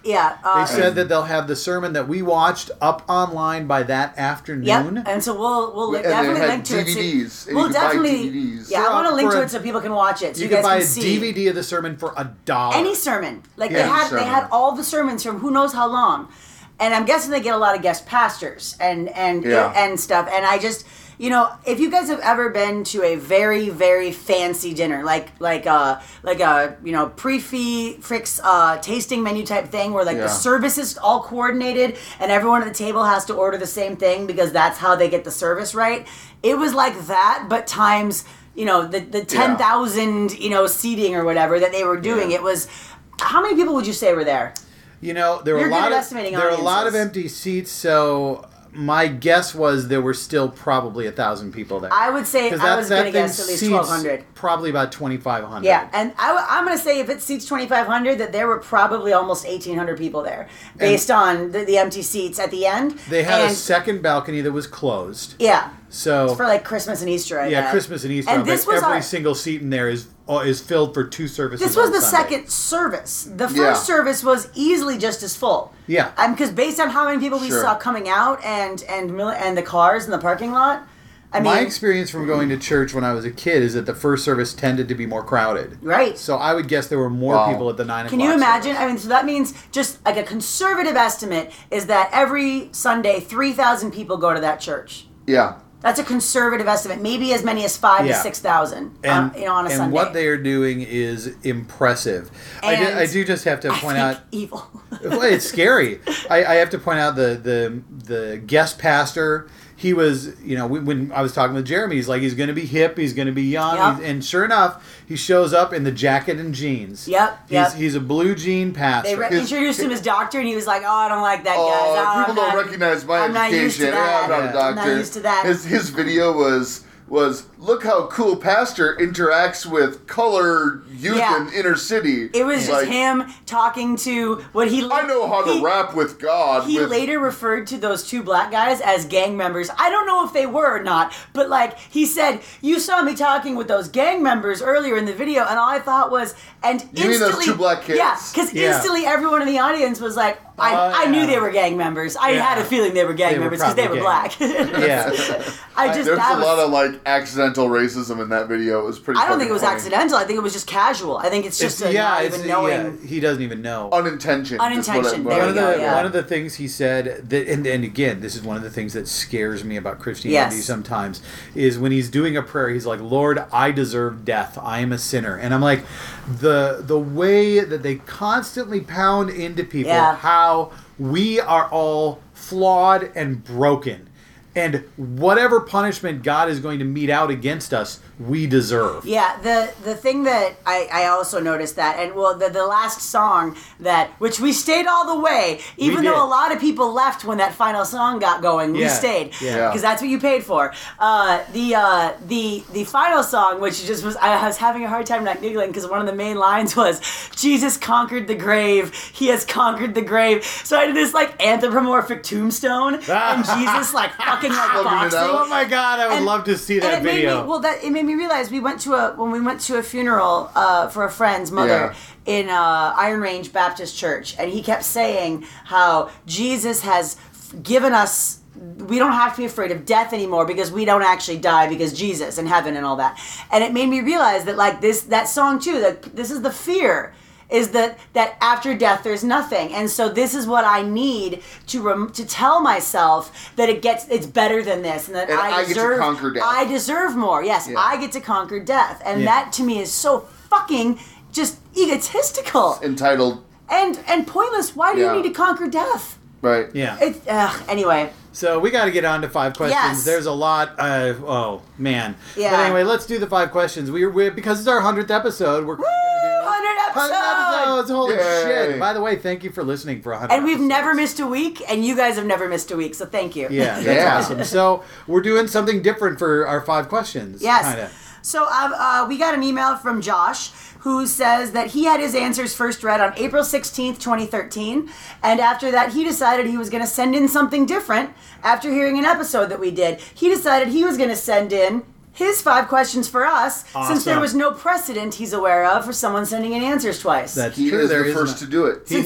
Yeah. Uh, They said that they'll have the sermon that we watched up online by that afternoon. Yep, and so we'll we'll And definitely they had link to D V Ds, it. So and we'll you could buy definitely, D V Ds. yeah, For I want a- to link for to a- it so people can watch it. So You you, can guys buy can a see D V D of the sermon for a dollar. any sermon. Like Yeah, they any had sermon. they had all the sermons from who knows how long, and I'm guessing they get a lot of guest pastors and and Yeah. and stuff. And I just. You know, if you guys have ever been to a very, very fancy dinner, like like a like a you know pre-fix uh, tasting menu type thing, where like Yeah. the service is all coordinated and everyone at the table has to order the same thing because that's how they get the service right. It was like that, but times you know the the ten thousand you know seating or whatever that they were doing. Yeah. It was how many people would you say were there? You know, there were You're a good lot at of estimating there were a lot of audiences. empty seats, so my guess was there were still probably a thousand people there. I would say 'Cause I that- was that going to thing guess at least seats twelve hundred. Probably about twenty-five hundred. Yeah, and I, am going to say if it seats twenty-five hundred, that there were probably almost eighteen hundred people there, based on the, the empty seats at the end. They had and, a second balcony that was closed. yeah, So for like Christmas and Easter. I yeah, bet. Christmas and Easter. And but this was every our- single seat in there is uh, is filled for two services. This was on the Sunday. second service. The first Yeah. service was easily just as full. Yeah. Um, because based on how many people we Sure. saw coming out and and mil- and the cars in the parking lot, I mean, My experience from going to church when I was a kid is that the first service tended to be more crowded. right? So I would guess there were more Wow. people at the nine Can o'clock. you imagine? service. I mean, so that means just like a conservative estimate is that every Sunday three thousand people go to that church. Yeah. That's a conservative estimate. Maybe as many as five Yeah. to six thousand. And, uh, you know, on a and Sunday. what they are doing is impressive. I, do, And I do just have to I point think out. evil. Well, it's scary. I, I have to point out the the the guest pastor. He was, you know, when, when I was talking with Jeremy, he's like, he's going to be hip, he's going to be young, Yep. he's, and sure enough, he shows up in the jacket and jeans. Yep, He's, yep. he's a blue jean They pastor. re- His- introduced him as doctor, and he was like, "Oh, I don't like that, guys. Oh, Oh, people I'm don't not- recognize my I'm not education. used to Yeah, that. I'm not a Yeah. doctor. I'm not used to that." His his video was was look how cool pastor interacts with colored youth Yeah. in inner city. It was just Like, him talking to what he. I know how to he, rap with God. He with, later referred to those two black guys as gang members. I don't know if they were or not, but like he said, you saw me talking with those gang members earlier in the video, and all I thought was, and You mean instantly, those two black kids? Yeah, because Yeah. instantly everyone in the audience was like, I, Oh, I knew yeah. they were gang members. I Yeah. had a feeling they were gang They were members because they were probably black. Yeah. I just There's that a was, lot of like accidental racism in that video. It was pretty. I don't think fucking it was funny. accidental. I think it was just casual. I think it's just It's- a yeah, not it's, even knowing. yeah, he doesn't even know. Unintentioned. is what I- Unintentioned, what I- there one of we the go, yeah. one of the things he said that, and, and again, this is one of the things that scares me about Christianity Yes. sometimes, is when he's doing a prayer, he's like, "Lord, I deserve death. I am a sinner," and I'm like, the the way that they constantly pound into people Yeah. how we are all flawed and broken. And whatever punishment God is going to mete out against us, we deserve. Yeah, the the thing that I, I also noticed that, and well, the, the last song that, which we stayed all the way, even We though did. a lot of people left when that final song got going, we Yeah, stayed yeah. because that's what you paid for. Uh, the uh, the the final song, which just was, I was having a hard time not giggling because one of the main lines was, "Jesus conquered the grave, He has conquered the grave." So I did this like anthropomorphic tombstone, and Jesus like fucking like Slugging it boxing. out. Oh my God, I would And- love to see and that it made video. me, well, that it made me realize we went to a when we went to a funeral uh, for a friend's mother in uh, Iron Range Baptist Church, and he kept saying how Jesus has f- given us. We don't have to be afraid of death anymore because we don't actually die because Jesus in heaven and all that. And it made me realize that like this that song too. That this is the fear. Is that that after death there's nothing, and so this is what I need to rem- to tell myself that it gets it's better than this, and that And I I get to deserve conquer death. I deserve more. Yes, Yeah. I get to conquer death, and Yeah. that to me is so fucking just egotistical Entitled. and and pointless. Why do Yeah. you need to conquer death? Right. yeah. It uh, anyway. So we got to get on to five questions. Yes. There's a lot. Uh, oh man. Yeah. But anyway, let's do the five questions. We we because it's our hundredth episode. We're going to Hundred do hundred episodes. episodes. Holy Yay. shit! By the way, thank you for listening for a hundred. And we've episodes. never missed a week, and you guys have never missed a week, so thank you. Yeah, that's Yeah. awesome. So we're doing something different for our five questions. Yes. Kinda. So uh, uh, we got an email from Josh who says that he had his answers first read on April sixteenth, twenty thirteen, and after that he decided he was going to send in something different after hearing an episode that we did. He decided he was going to send in his five questions for us since there Awesome. was no precedent he's aware of for someone sending in answers twice. That's He true. is There the is first not- to do it. He Since has- he's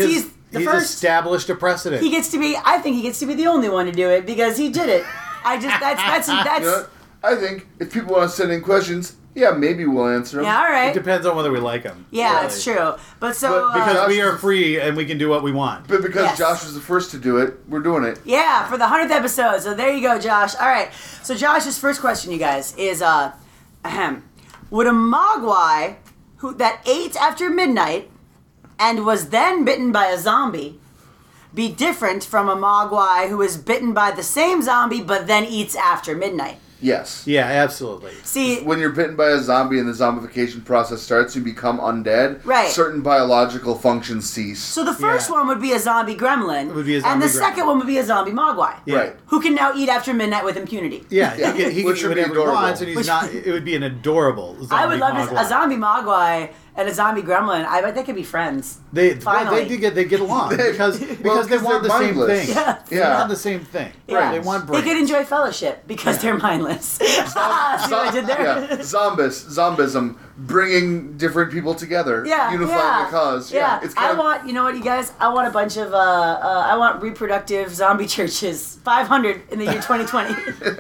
the He's first. established a precedent. He gets to be. I think he gets to be the only one to do it because he did it. I just that's that's that's. You know what? I think if people want to send in questions, yeah, maybe we'll answer them. Yeah, all It right. depends on whether we like him. Yeah, really. it's true. But so But because- uh, Because we Josh are is- free and we can do what we want. But because Yes. Josh was the first to do it, we're doing it. yeah, for the hundredth episode. So there you go, Josh. All right. So Josh's first question, you guys, is uh, ahem, would a mogwai who that ate after midnight and was then bitten by a zombie be different from a mogwai who is bitten by the same zombie but then eats after midnight? Yes. Yeah, absolutely. See, When you're bitten by a zombie and the zombification process starts, you become undead. Right. Certain biological functions cease. so the first Yeah. one would be a zombie gremlin, Would be a and the zombie second gremlin. one would be a zombie mogwai, Yeah. Right. who can now eat after midnight with impunity. Yeah, Yeah. he can, he Which can would do be whatever he adorable. wants, and he's Which- not. It would be an adorable. Zombie I would love this, mogwai. a zombie mogwai and a zombie gremlin. I bet they could be friends. They Finally. they, they get they get along They- because well, because they 'cause want the they're same mindless. thing. Yeah. They Yeah. want the same thing. Yeah. They want They brains. could enjoy fellowship because they're mindless. See what I did there? Yeah, zombis, zombism, bringing different people together, Yeah, unifying yeah, the cause. Yeah, it's I kind of, want, you know what, you guys, I want a bunch of, uh, uh, I want reproductive zombie churches, five hundred in the year twenty twenty.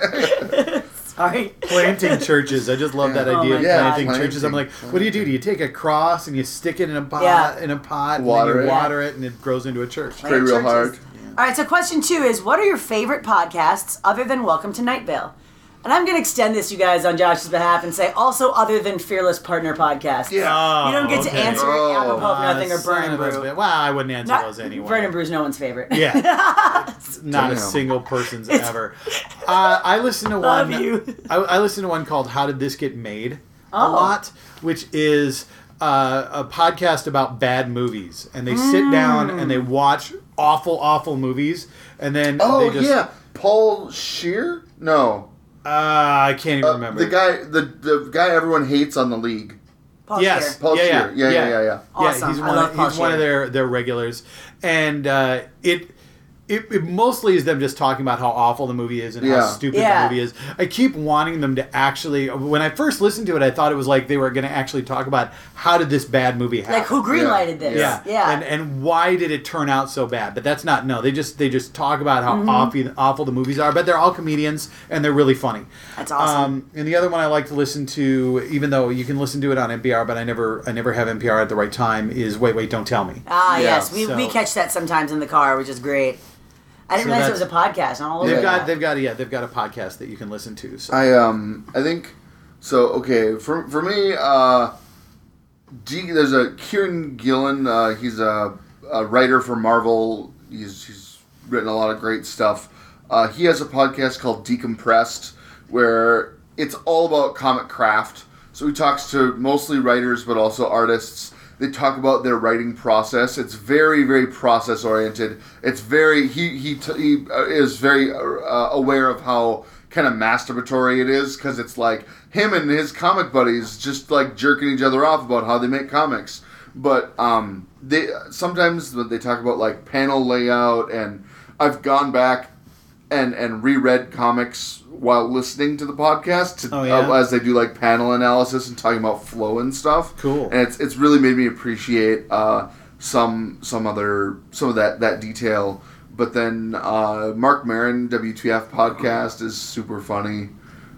Sorry. planting churches. I just love that Oh idea my of God. planting Yeah, churches. I'm like, what do you do? Do you take a cross and you stick it in a pot, Yeah. in a pot, Water and then you it. water it, and it grows into a church? Pray real Churches. hard. All right, so question two is, what are your favorite podcasts other than Welcome to Night Vale? And I'm going to extend this, you guys, on Josh's behalf and say also other than Fearless Partner Podcast. Yeah. Oh, You don't get to okay. answer Oh. apropos of Ah, nothing or son Burn and of a Brew. bit. Well, I wouldn't answer Not, those anyway. Burn and Brew's no one's favorite. Yeah, not a Damn. single person's ever. Uh, I listen to Love one. you. I, I listen to one called "How Did This Get Made" a Oh. lot, which is uh, a podcast about bad movies, and they sit down and they watch awful, awful movies, and then Oh they just, yeah, Paul Shear? No, uh, I can't even uh, remember the guy, the the guy everyone hates on the league. Paul Yes. Scheer. Paul Yeah, Shear. yeah, Yeah, yeah, yeah. yeah, yeah. Awesome. Yeah, he's I one. love Of, Paul he's one of Scheer. their their regulars, and uh, it, it it mostly is them just talking about how awful the movie is and how Yeah. stupid Yeah. the movie is. I keep wanting them to actually. When I first listened to it, I thought it was like they were going to actually talk about how did this bad movie happen. Like, who greenlighted this? Yeah, Yeah. and and why did it turn out so bad? But that's not no. They just they just talk about how Mm-hmm. awful awful the movies are. But they're all comedians and they're really funny. That's awesome. Um, and the other one I like to listen to, even though you can listen to it on N P R, but I never I never have N P R at the right time, is Wait Wait Don't Tell Me. Ah, Yeah, yes. We, we so- catch that sometimes in the car, which is great. I didn't So realize it was a that's- podcast. I'm all over They've Yeah. got that. they've got yeah they've got a podcast that you can listen to. So. I um I think so. Okay, for for me, uh, G, there's a Kieran Gillen. Uh, he's a, a writer for Marvel. He's he's written a lot of great stuff. Uh, he has a podcast called Decompressed, where it's all about comic craft. So he talks to mostly writers, but also artists. They talk about their writing process. It's very, very process oriented. It's very he he t- he uh, is very uh, aware of how kind of masturbatory it is, because it's like him and his comic buddies just like jerking each other off about how they make comics. But um, they sometimes they talk about like panel layout, and I've gone back and and reread comics while listening to the podcast to, Oh, yeah? uh, as they do like panel analysis and talking about flow and stuff. Cool. And it's it's really made me appreciate uh, some some other some of that that detail. But then uh, Mark Maron W T F podcast is super funny.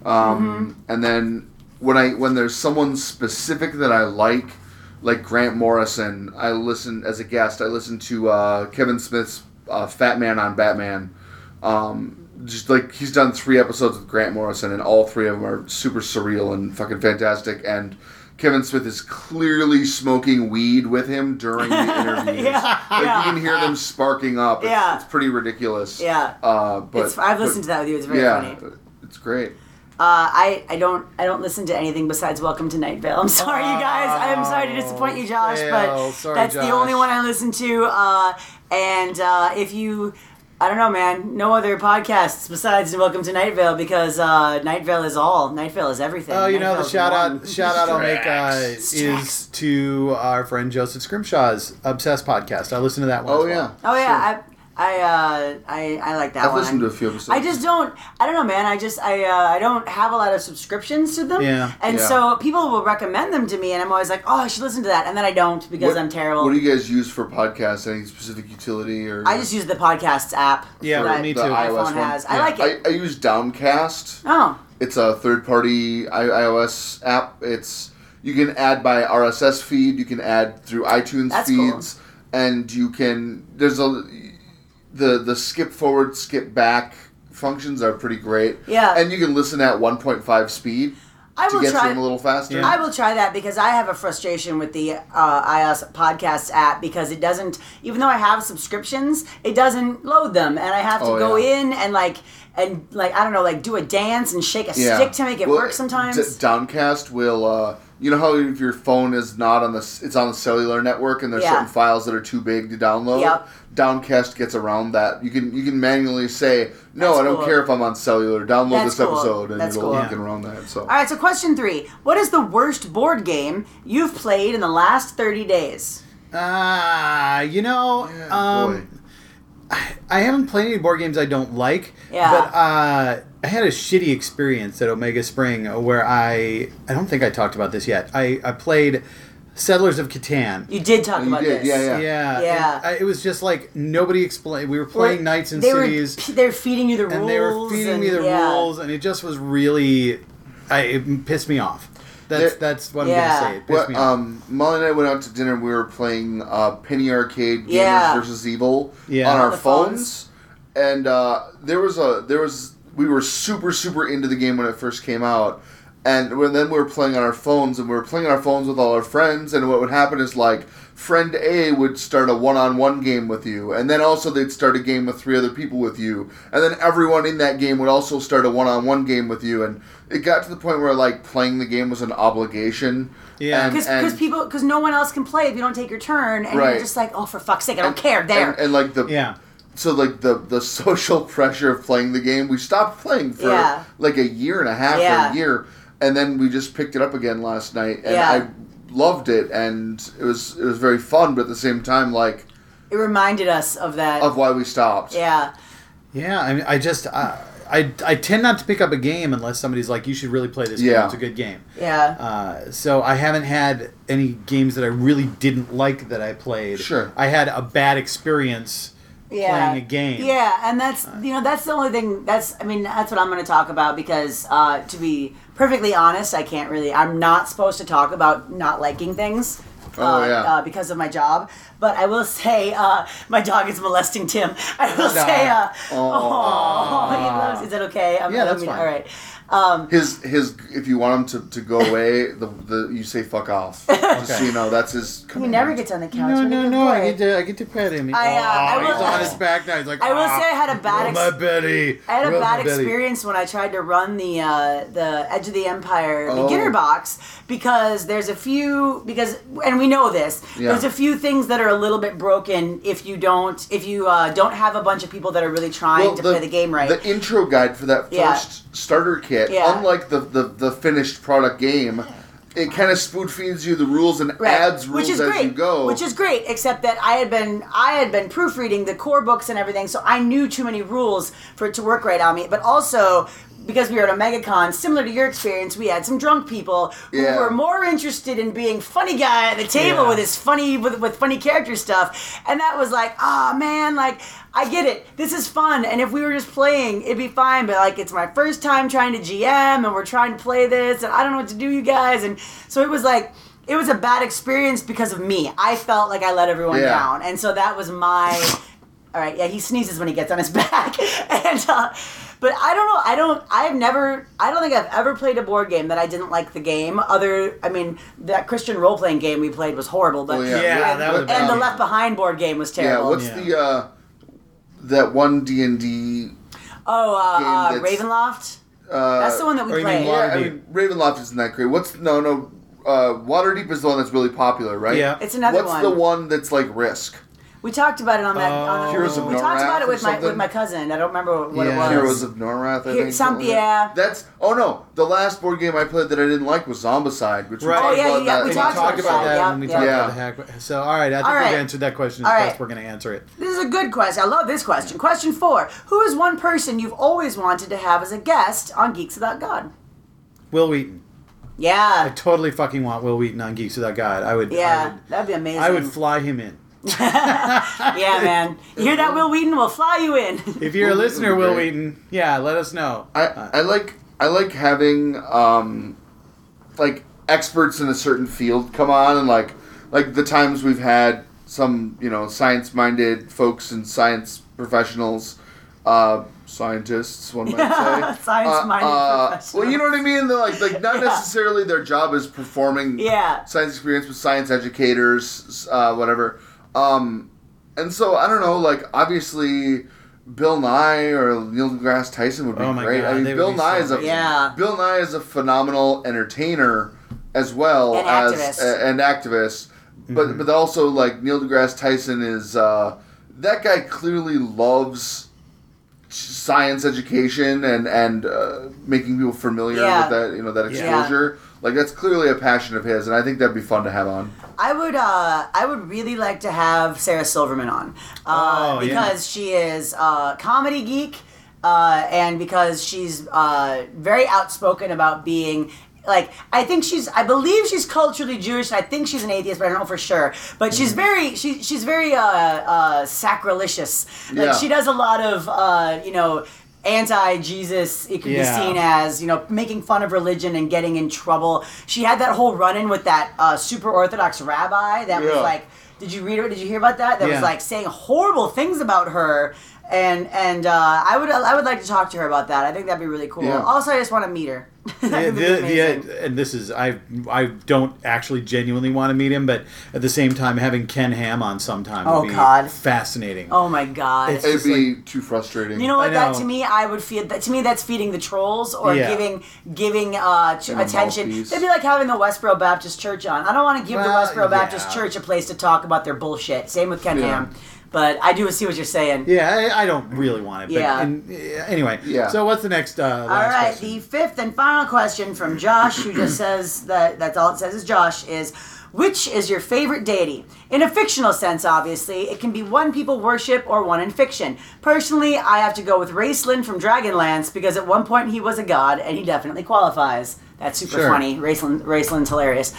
Um, And then when I when there's someone specific that I like, like Grant Morrison, I listen as a guest. I listen to uh, Kevin Smith's uh, Fat Man on Batman. Um, just like he's done three episodes with Grant Morrison, and all three of them are super surreal and fucking fantastic. And Kevin Smith is clearly smoking weed with him during the interviews. Yeah, like yeah. you can hear them sparking up. It's, Yeah. it's pretty ridiculous. Yeah. Uh, but It's, I've but- listened to that with you. It's very yeah, funny. it's great. Uh, I, I don't I don't listen to anything besides Welcome to Night Vale. I'm sorry, you guys. I am sorry to disappoint you, Josh, Fail. but Sorry, that's the Josh. only one I listen to. Uh, and uh, if you, I don't know, man, no other podcasts besides Welcome to Night Vale, because uh, Night Vale is all. Night Vale is everything. Oh, you Night know, the Vale's shout one. out shout out I'll make uh, Strax. is to our friend Joseph Scrimshaw's Obsessed podcast. I listen to that one. Oh as well. yeah. Oh yeah, I uh, I I like that I've one. listened to a few episodes. I just don't. I don't know, man. I just I uh, I don't have a lot of subscriptions to them. Yeah. And Yeah. so people will recommend them to me, and I'm always like, oh, I should listen to that, and then I don't because What- I'm terrible. What do you guys use for podcasts? Any specific utility or? I just use the podcasts app. Yeah, that me the too. My iOS phone one. has. I Yeah. like it. I, I use Downcast. oh. It's a third-party I- iOS app. It's you can add by R S S feed. You can add through iTunes That's cool. feeds, and you can. There's a the the skip forward, skip back functions are pretty great. Yeah. and you can listen at one point five speed I to will get try. to them a little faster. Yeah. I will try that because I have a frustration with the uh, iOS podcast app because it doesn't, even though I have subscriptions, it doesn't load them, and I have to Oh, go yeah. in and like and like I don't know, like do a dance and shake a Yeah. stick to make it Well, work sometimes. D- Downcast will. Uh, you know how if your phone is not on the, s- it's on the cellular network, and there's Yeah. certain files that are too big to download. Yep. Downcast gets around that. You can you can manually say no. That's I don't cool. care if I'm on cellular. Download That's this cool. episode, and That's it'll cool. you can run that. So All right, so question three: what is the worst board game you've played in the last thirty days? Ah, you know, Yeah, um, boy. I haven't played any board games I don't like. Yeah. But uh, I had a shitty experience at Omega Spring where I I don't think I talked about this yet. I, I played Settlers of Catan. You did talk Oh, you about did, this. yeah, yeah. Yeah. Yeah. and I, it was just like nobody explained. We were Or playing Knights and they Cities. Were, they were feeding you the rules. and they were feeding me and- the yeah. rules, and it just was really, I, it pissed me off. That's There- that's what I'm Yeah. gonna say. It pissed Well, me off. um, Molly and I went out to dinner. We were playing uh, Penny Arcade Gamers Yeah. versus Evil Yeah. on On our the phones, phones. and uh, there was a there was we were super super into the game when it first came out, and when, then we were playing on our phones, and we were playing on our phones with all our friends, and what would happen is like friend A would start a one-on-one game with you, and then also they'd start a game with three other people with you, and then everyone in that game would also start a one-on-one game with you, and it got to the point where like playing the game was an obligation. Yeah. and, Because and, people because no one else can play if you don't take your turn, and Right. you're just like, oh, for fuck's sake, I don't care. There. and, and like the yeah. so like the the social pressure of playing the game, we stopped playing for Yeah. like a year and a half Yeah. or a year, and then we just picked it up again last night, and Yeah. I loved it, and it was it was very fun, but at the same time, like It reminded us of that. of why we stopped. yeah. Yeah, I mean, I just I, I I tend not to pick up a game unless somebody's like, you should really play this Yeah. game. It's a good game. Yeah. Uh, so I haven't had any games that I really didn't like that I played. Sure. I had a bad experience yeah. playing a game. Yeah, and that's you know that's the only thing. That's I mean that's what I'm going to talk about because uh, to be perfectly honest, I can't really. I'm not supposed to talk about not liking things. Oh, uh, yeah. uh, because of my job, but I will say uh, my dog is molesting Tim. I will No. say, uh, Aw. oh, he loves. Is that okay? I'm, Yeah, I that's mean, fine. All right. Um, His his if you want him to, to go away, the the you say fuck off. Just so you know, that's his. he command. never gets on the couch. No, What a no, good no. boy. I get to I get to pet him. I, uh, I oh, will- he's on his back now. He's like, I will "Ah, say I had a bad rub ex- my Betty. I had a rub bad my Betty." experience when I tried to run the uh, the Edge of the Empire Oh. beginner box because there's a few because and we know this Yeah. there's a few things that are a little bit broken if you don't if you uh, don't have a bunch of people that are really trying to play the game right. The intro guide for that Yeah. first starter kit, Yeah. unlike the, the, the finished product game, it kind of spoon feeds you the rules and Right. adds rules which is as great, you go. Which is great, except that I had been I had been proofreading the core books and everything, so I knew too many rules for it to work right on me. But also because we were at a MegaCon, similar to your experience, we had some drunk people who Yeah. were more interested in being funny guy at the table Yeah. with his funny with, with funny character stuff, and that was like, ah man, like I get it, this is fun, and if we were just playing, it'd be fine. But like, it's my first time trying to G M, and we're trying to play this, and I don't know what to do, you guys, and so it was like. It was a bad experience because of me. I felt like I let everyone Yeah. down, and so that was my. All right, yeah, he sneezes when he gets on his back, and uh, but I don't know. I don't. I've never. I don't think I've ever played a board game that I didn't like the game. Other, I mean, that Christian role playing game we played was horrible, but Oh, yeah. Yeah, What- that was what- bad. and the um, Left Behind board game was Yeah, terrible. what's Yeah. the uh, that one D and D? oh, uh, game uh, that's- Ravenloft. Uh, That's the one that or we you mean played. Water- Yeah, I mean, Ravenloft isn't that great. What's no no? Uh, Waterdeep is the one that's really popular, right? Yeah. It's another What's one. the one that's like Risk? We talked about it on that. Oh. on the, Heroes of we talked Norrath about it or with my something? with my cousin. I don't remember what Yeah. it was. Heroes of Norrath, I Here- think. something, like that. yeah. That's oh no, the last board game I played that I didn't like was Zombicide, which we Right. talked Oh, yeah, about yeah, that. we We talked talked about that Yeah, when we yeah. talked Yeah. about the hack. So, all right, I think All we've right. answered that question as All best right. we're going to answer it. This is a good question. I love this question. Question four: Who is one person you've always wanted to have as a guest on Geeks Without God? Will Wheaton. I Yeah, totally fucking want Will Wheaton on Geeks Without God. I would. I yeah, would, that'd be amazing. I would fly him in. Yeah, man. You hear that, Will Wheaton? We'll fly you in. If you're a Will Wheaton listener, would be Will great. Wheaton, yeah, let us know. I, Uh, I like I like having um, like experts in a certain field come on and like like the times we've had some you know science minded folks and science professionals, uh, scientists one might say Science-minded Uh, uh, professionals. Well, you know what I mean. They're like like not Yeah. necessarily their job is performing Yeah. science experience with science educators, uh, whatever. Um, and so I don't know, like obviously Bill Nye or Neil deGrasse Tyson would be Oh my great. God, I mean, they would Bill be Nye so is a amazing. Yeah. Bill Nye is a phenomenal entertainer as well And as activist. uh, and activist. But Mm-hmm. but also like Neil deGrasse Tyson is uh, that guy clearly loves science education and and uh, making people familiar Yeah. with that you know that Yeah. exposure. Like that's clearly a passion of his, and I think that'd be fun to have on. I would uh I would really like to have Sarah Silverman on. Uh, Oh, yeah. because she is a comedy geek uh, and because she's uh, very outspoken about being like I think she's I believe she's culturally Jewish and I think she's an atheist, but I don't know for sure. But she's very she she's very uh, uh, sacrilegious. Like Yeah. she does a lot of uh, you know anti-Jesus, it could Yeah. be seen as, you know, making fun of religion and getting in trouble. She had that whole run-in with that uh, super Orthodox rabbi that was Yeah. like, did you read it? Did you hear about that? That Yeah. was like saying horrible things about her. And and uh, I would I would like to talk to her about that. I think that'd be really cool. Yeah. Also, I just want to meet her. the, That'd be the, amazing. the, and this is I I don't actually genuinely want to meet him, but at the same time, having Ken Ham on sometime Oh, would be God. fascinating. Oh my god. It's- It'd just be too frustrating. You know what? I That know. to me, I would feel that to me that's feeding the trolls or Yeah. giving giving uh, ch- And a attention. mouthpiece. It'd be like having the Westboro Baptist Church on. I don't want to give the Well, Westboro Baptist yeah. Church a place to talk about their bullshit. Same with Ken Yeah. Ham, but I do see what you're saying. Yeah, I, I don't really want it. But Yeah. in- uh, anyway, Yeah. so what's the next uh, last All right, question? the fifth and final question from Josh, who just says that that's all it says is Josh, is which is your favorite deity? In a fictional sense, obviously, it can be one people worship or one in fiction. Personally, I have to go with Raceland from Dragonlance because at one point he was a god and he definitely qualifies. That's super Sure. funny. Raceland, Raceland's hilarious.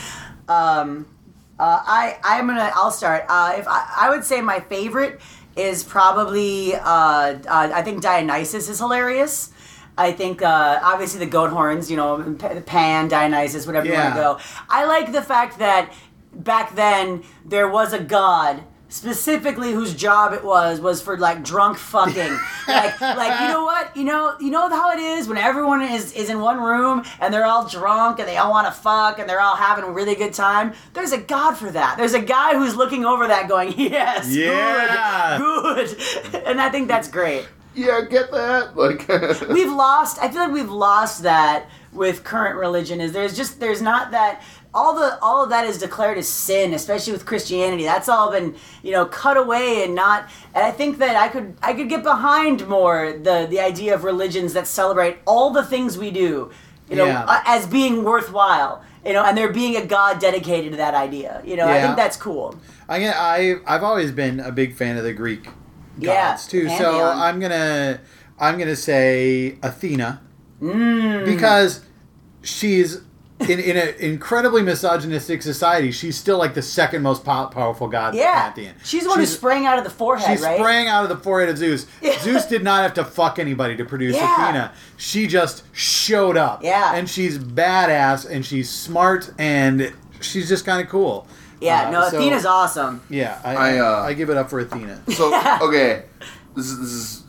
Um, uh, I I'm gonna I'll start. Uh, if I, I would say my favorite is probably uh, uh, I think Dionysus is hilarious. I think uh, obviously the goat horns, you know, P- Pan, Dionysus, whatever you want Yeah. to go. I like the fact that back then there was a god specifically whose job it was was for like drunk fucking. like like you know what? You know you know how it is when everyone is is in one room and they're all drunk and they all want to fuck and they're all having a really good time. There's a god for that. There's a guy who's looking over that going, "Yes, Yeah. good." Good. And I think that's great. yeah, get that. Like We've lost I feel like we've lost that with current religion is there's just there's not that all the all of that is declared as sin, especially with Christianity. That's all been, you know, cut away and not and I think that I could I could get behind more the the idea of religions that celebrate all the things we do, you know, Yeah. uh, as being worthwhile. You know, and there being a God dedicated to that idea. You know, I Yeah. think that's cool. I I I've always been a big fan of the Greek Yeah, gods too. So pantheon. I'm gonna I'm gonna say Athena Mm. because she's in in an incredibly misogynistic society. She's still like the second most pow- powerful god in the Yeah. pantheon. She's the one who She's- sprang out of the forehead, She right? sprang out of the forehead of Zeus. Yeah. Zeus did not have to fuck anybody to produce Yeah. Athena. She just showed up. Yeah. And she's badass and she's smart and she's just kind of cool. Yeah, Uh, no, so- Athena's awesome. Yeah, I, I, uh, I give it up for Athena. So okay, this is this is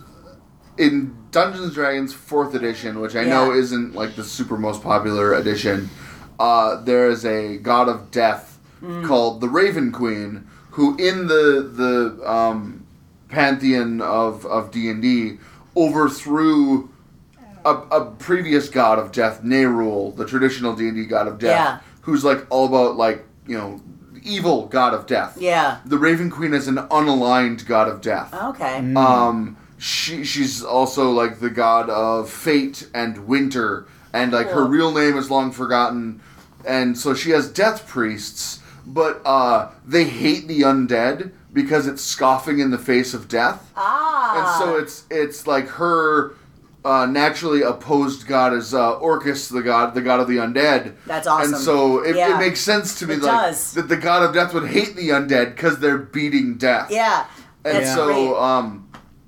in Dungeons and Dragons fourth edition, which I know Yeah. isn't like the super most popular edition. Uh, there is a god of death Mm. called the Raven Queen, who in the the um, pantheon of of D and D overthrew a, a previous god of death, Nerul, the traditional D and D god of death, Yeah. who's like all about like you know evil god of death. Yeah. The Raven Queen is an unaligned god of death. Okay. Mm. Um, she she's also like the god of fate and winter, and like her Cool. real name is long forgotten, and so she has death priests, but uh, they hate the undead because it's scoffing in the face of death, Ah. and so it's it's like her. Uh, naturally opposed god is uh, Orcus, the god, the god of the undead. That's awesome. And so it, Yeah. it makes sense to me, It like does. that the god of death would hate the undead because they're beating death. Yeah. And That's so, great. um,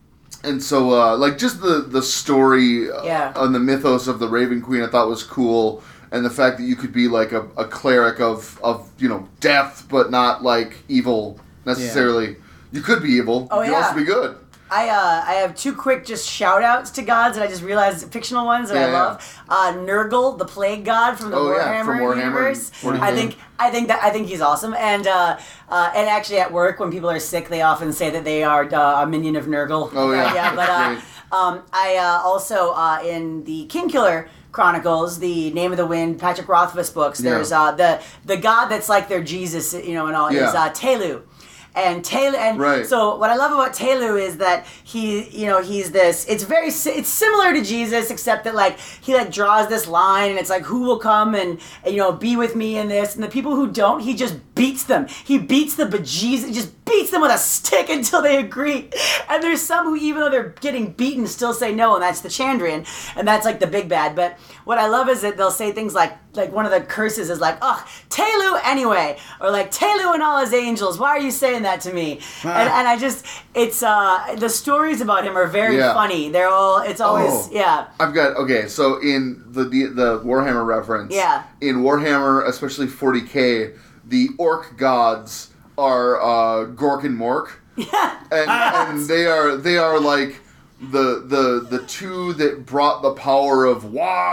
and so, uh, like just the the story uh, Yeah. and the mythos of the Raven Queen, I thought was cool, and the fact that you could be like a, a cleric of of you know death, but not like evil necessarily. You could be evil. Oh, you could yeah. also be good. I uh, I have two quick just shout outs to gods that I just realized fictional ones that Yeah, I yeah. love. Uh, Nurgle, the plague god from the Oh, Warhammer, yeah, from Warhammer universe. forty K. I think I think that I think he's awesome. And uh, uh, and actually at work when people are sick, they often say that they are uh, a minion of Nurgle. Oh, yeah. yeah. But uh, Great. um, I uh, also uh, in the Kingkiller Chronicles, the Name of the Wind, Patrick Rothfuss books. Yeah. There's uh, the the god that's like their Jesus, you know, and all Yeah. is uh, Telu. And Telu, and Right. so what I love about Telu is that he, you know, he's this. It's very, si- it's similar to Jesus, except that like he like draws this line, and it's like who will come and, and you know be with me in this, and the people who don't, he just beats them. He beats the bejesus, just beats them with a stick until they agree. And there's some who, even though they're getting beaten, still say no, and that's the Chandrian, and that's like the big bad. But what I love is that they'll say things like, like one of the curses is like, ugh, Telu anyway, or like Telu and all his angels. Why are you saying that to me? and, and I just, it's uh, the stories about him are very Yeah. funny. They're all, it's always, Oh. yeah. I've got okay. So in the the, the Warhammer reference, Yeah. in Warhammer, especially forty K, the orc gods are uh, Gork and Mork, Yeah. and, and they are they are like the the the two that brought the power of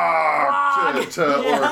Warg to, to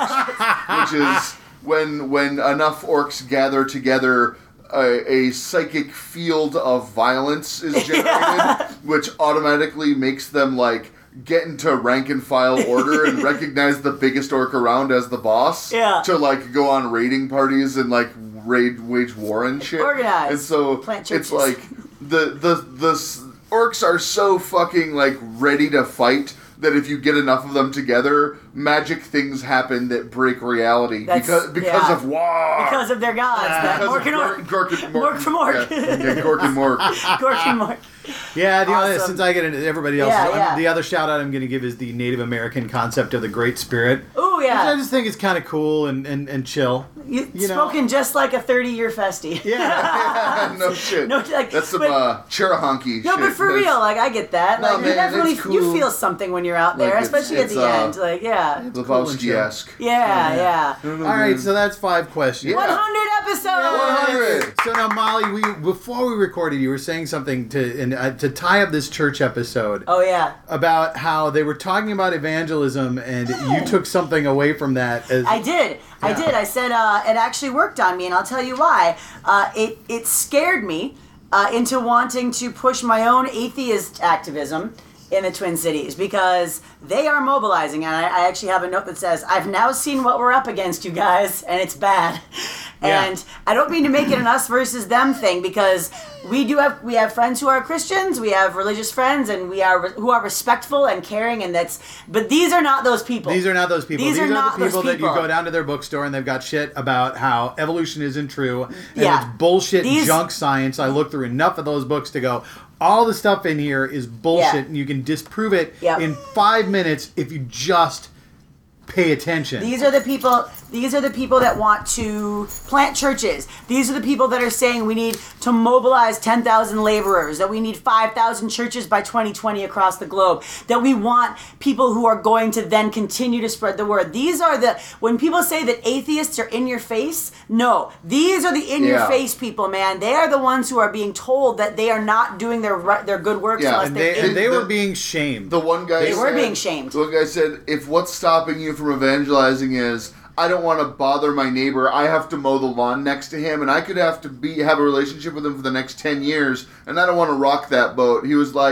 orcs, which is when when enough orcs gather together. A, a psychic field of violence is generated, which automatically makes them like get into rank and file order and recognize the biggest orc around as the boss. Yeah. To like go on raiding parties and like raid wage war and shit. Organize. And so Plant it's churches. like the the the s- orcs are so fucking like ready to fight that if you get enough of them together, magic things happen that break reality That's- because because yeah. of war. Because of their gods. that Because Mork of and Gork, Ork. Gork and Mork. Mork from Ork. Yeah, yeah, Gork and Mork. Gork and Mork. Yeah, the other, Awesome. since I get into everybody else, Yeah, I'm- yeah. the other shout out I'm going to give is the Native American concept of the Great Spirit. Ooh, Which I yeah. just think is kind of cool and, and, and chill. You, you know. spoken just like a thirty-year festy. Yeah. no shit. No, like, That's some but- uh, Cherahonky No, shit. but for That's- real, like I get that. No, Like you man, definitely it's you cool. feel something when you're out there, Like, it's- especially it's, at the uh, end. Like yeah, Lebowski-esque. yeah, yeah. All right, so that's five questions. Yeah. One hundred episodes. one hundred. So now, Molly, we before we recorded, you were saying something to and, uh, to tie up this church episode Oh yeah. about how they were talking about evangelism, and you took something away from that. As, I did. I Yeah. did. I said uh, it actually worked on me, and I'll tell you why. Uh, it it scared me uh, into wanting to push my own atheist activism in the Twin Cities because they are mobilizing, and I, I actually have a note that says, "I've now seen what we're up against, you guys, and it's bad." Yeah. And I don't mean to make it an us versus them thing because we do have we have friends who are Christians, we have religious friends, and we are who are respectful and caring, and that's. But these are not those people. These are not those people. These These, are are, not the those people that you people. go down to their bookstore and they've got shit about how evolution isn't true and Yeah. it's bullshit These- junk science. I looked through enough of those books to go, all the stuff in here is bullshit, Yeah. and you can disprove it Yep. in five minutes if you just pay attention. These are the people. These are the people that want to plant churches. These are the people that are saying we need to mobilize ten thousand laborers. That we need five thousand churches by twenty twenty across the globe. That we want people who are going to then continue to spread the word. These are the when people say that atheists are in your face. No, these are the in your Yeah. face people, man. They are the ones who are being told that they are not doing their ri- their good works Yeah, unless and they're they, in and they the- were being shamed. The one guy They were said, being shamed. The one guy said, if what's stopping you from evangelizing is I don't want to bother my neighbor, I have to mow the lawn next to him, and I could have to be have a relationship with him for the next ten years, and I don't want to rock that boat. He was like,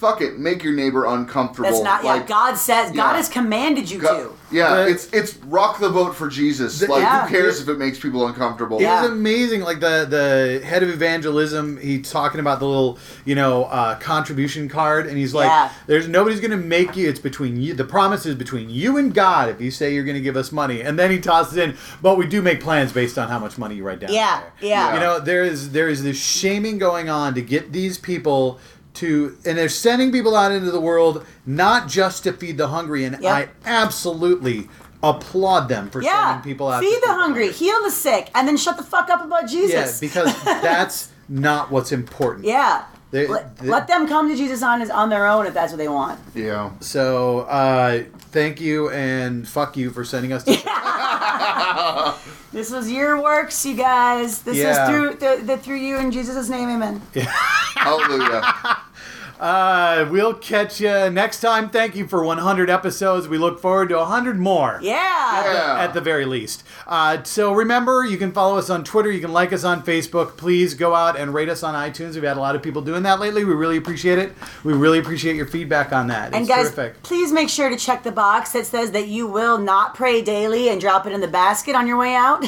fuck it, make your neighbor uncomfortable. That's not. Yeah, like, God says. God yeah. has commanded you Go- to. yeah, The- it's it's rock the boat for Jesus. The- like, yeah. who cares if it makes people uncomfortable? It Yeah. was amazing. Like the the head of evangelism, he's talking about the little, you know, uh, contribution card, and he's like, Yeah. "There's nobody's going to make you. It's between you. The promise is between you and God. If you say you're going to give us money, and then he tosses in, but we do make plans based on how much money you write down. Yeah, there." yeah. You know, there is there is this shaming going on to get these people to, and they're sending people out into the world not just to feed the hungry, and Yep. I absolutely applaud them for Yeah. sending people out. to Feed the feed hungry, heal the sick, and then shut the fuck up about Yeah, Jesus. because that's not what's important. Yeah. They- let, they- let them come to Jesus on his, on their own if that's what they want. Yeah. So, uh, thank you and fuck you for sending us to This was your works, you guys. This Yeah. is through the, the, through you in Jesus' name, amen. Hallelujah. Uh, we'll catch you next time. Thank you for one hundred episodes. We look forward to one hundred more. Yeah. Yeah. At the very least. Uh, so remember, you can follow us on Twitter. You can like us on Facebook. Please go out and rate us on iTunes. We've had a lot of people doing that lately. We really appreciate it. We really appreciate your feedback on that. It's And guys, terrific. please make sure to check the box that says that you will not pray daily and drop it in the basket on your way out.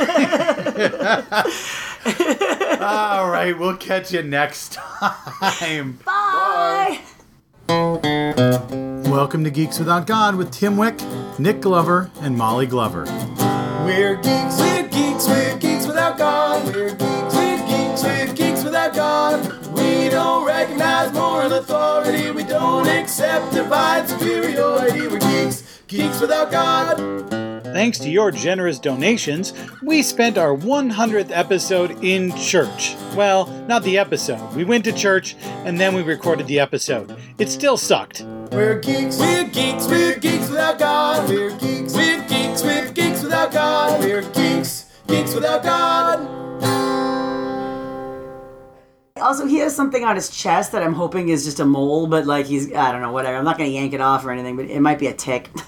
All right, we'll catch you next time. Bye. Welcome to Geeks Without God with Tim Wick, Nick Glover, and Molly Glover. We're geeks, we're geeks, we're geeks without God. We're geeks, we're geeks, we're geeks without God. We don't recognize moral authority. We don't accept divine superiority. We're geeks, geeks without God. Thanks to your generous donations, we spent our one hundredth episode in church. Well, not the episode. We went to church, and then we recorded the episode. It still sucked. We're geeks, we're geeks, we're geeks without God. We're geeks, we're geeks, we're geeks without God. We're geeks, geeks without God. Also, he has something on his chest that I'm hoping is just a mole, but like he's, I don't know, whatever. I'm not going to yank it off or anything, but it might be a tick.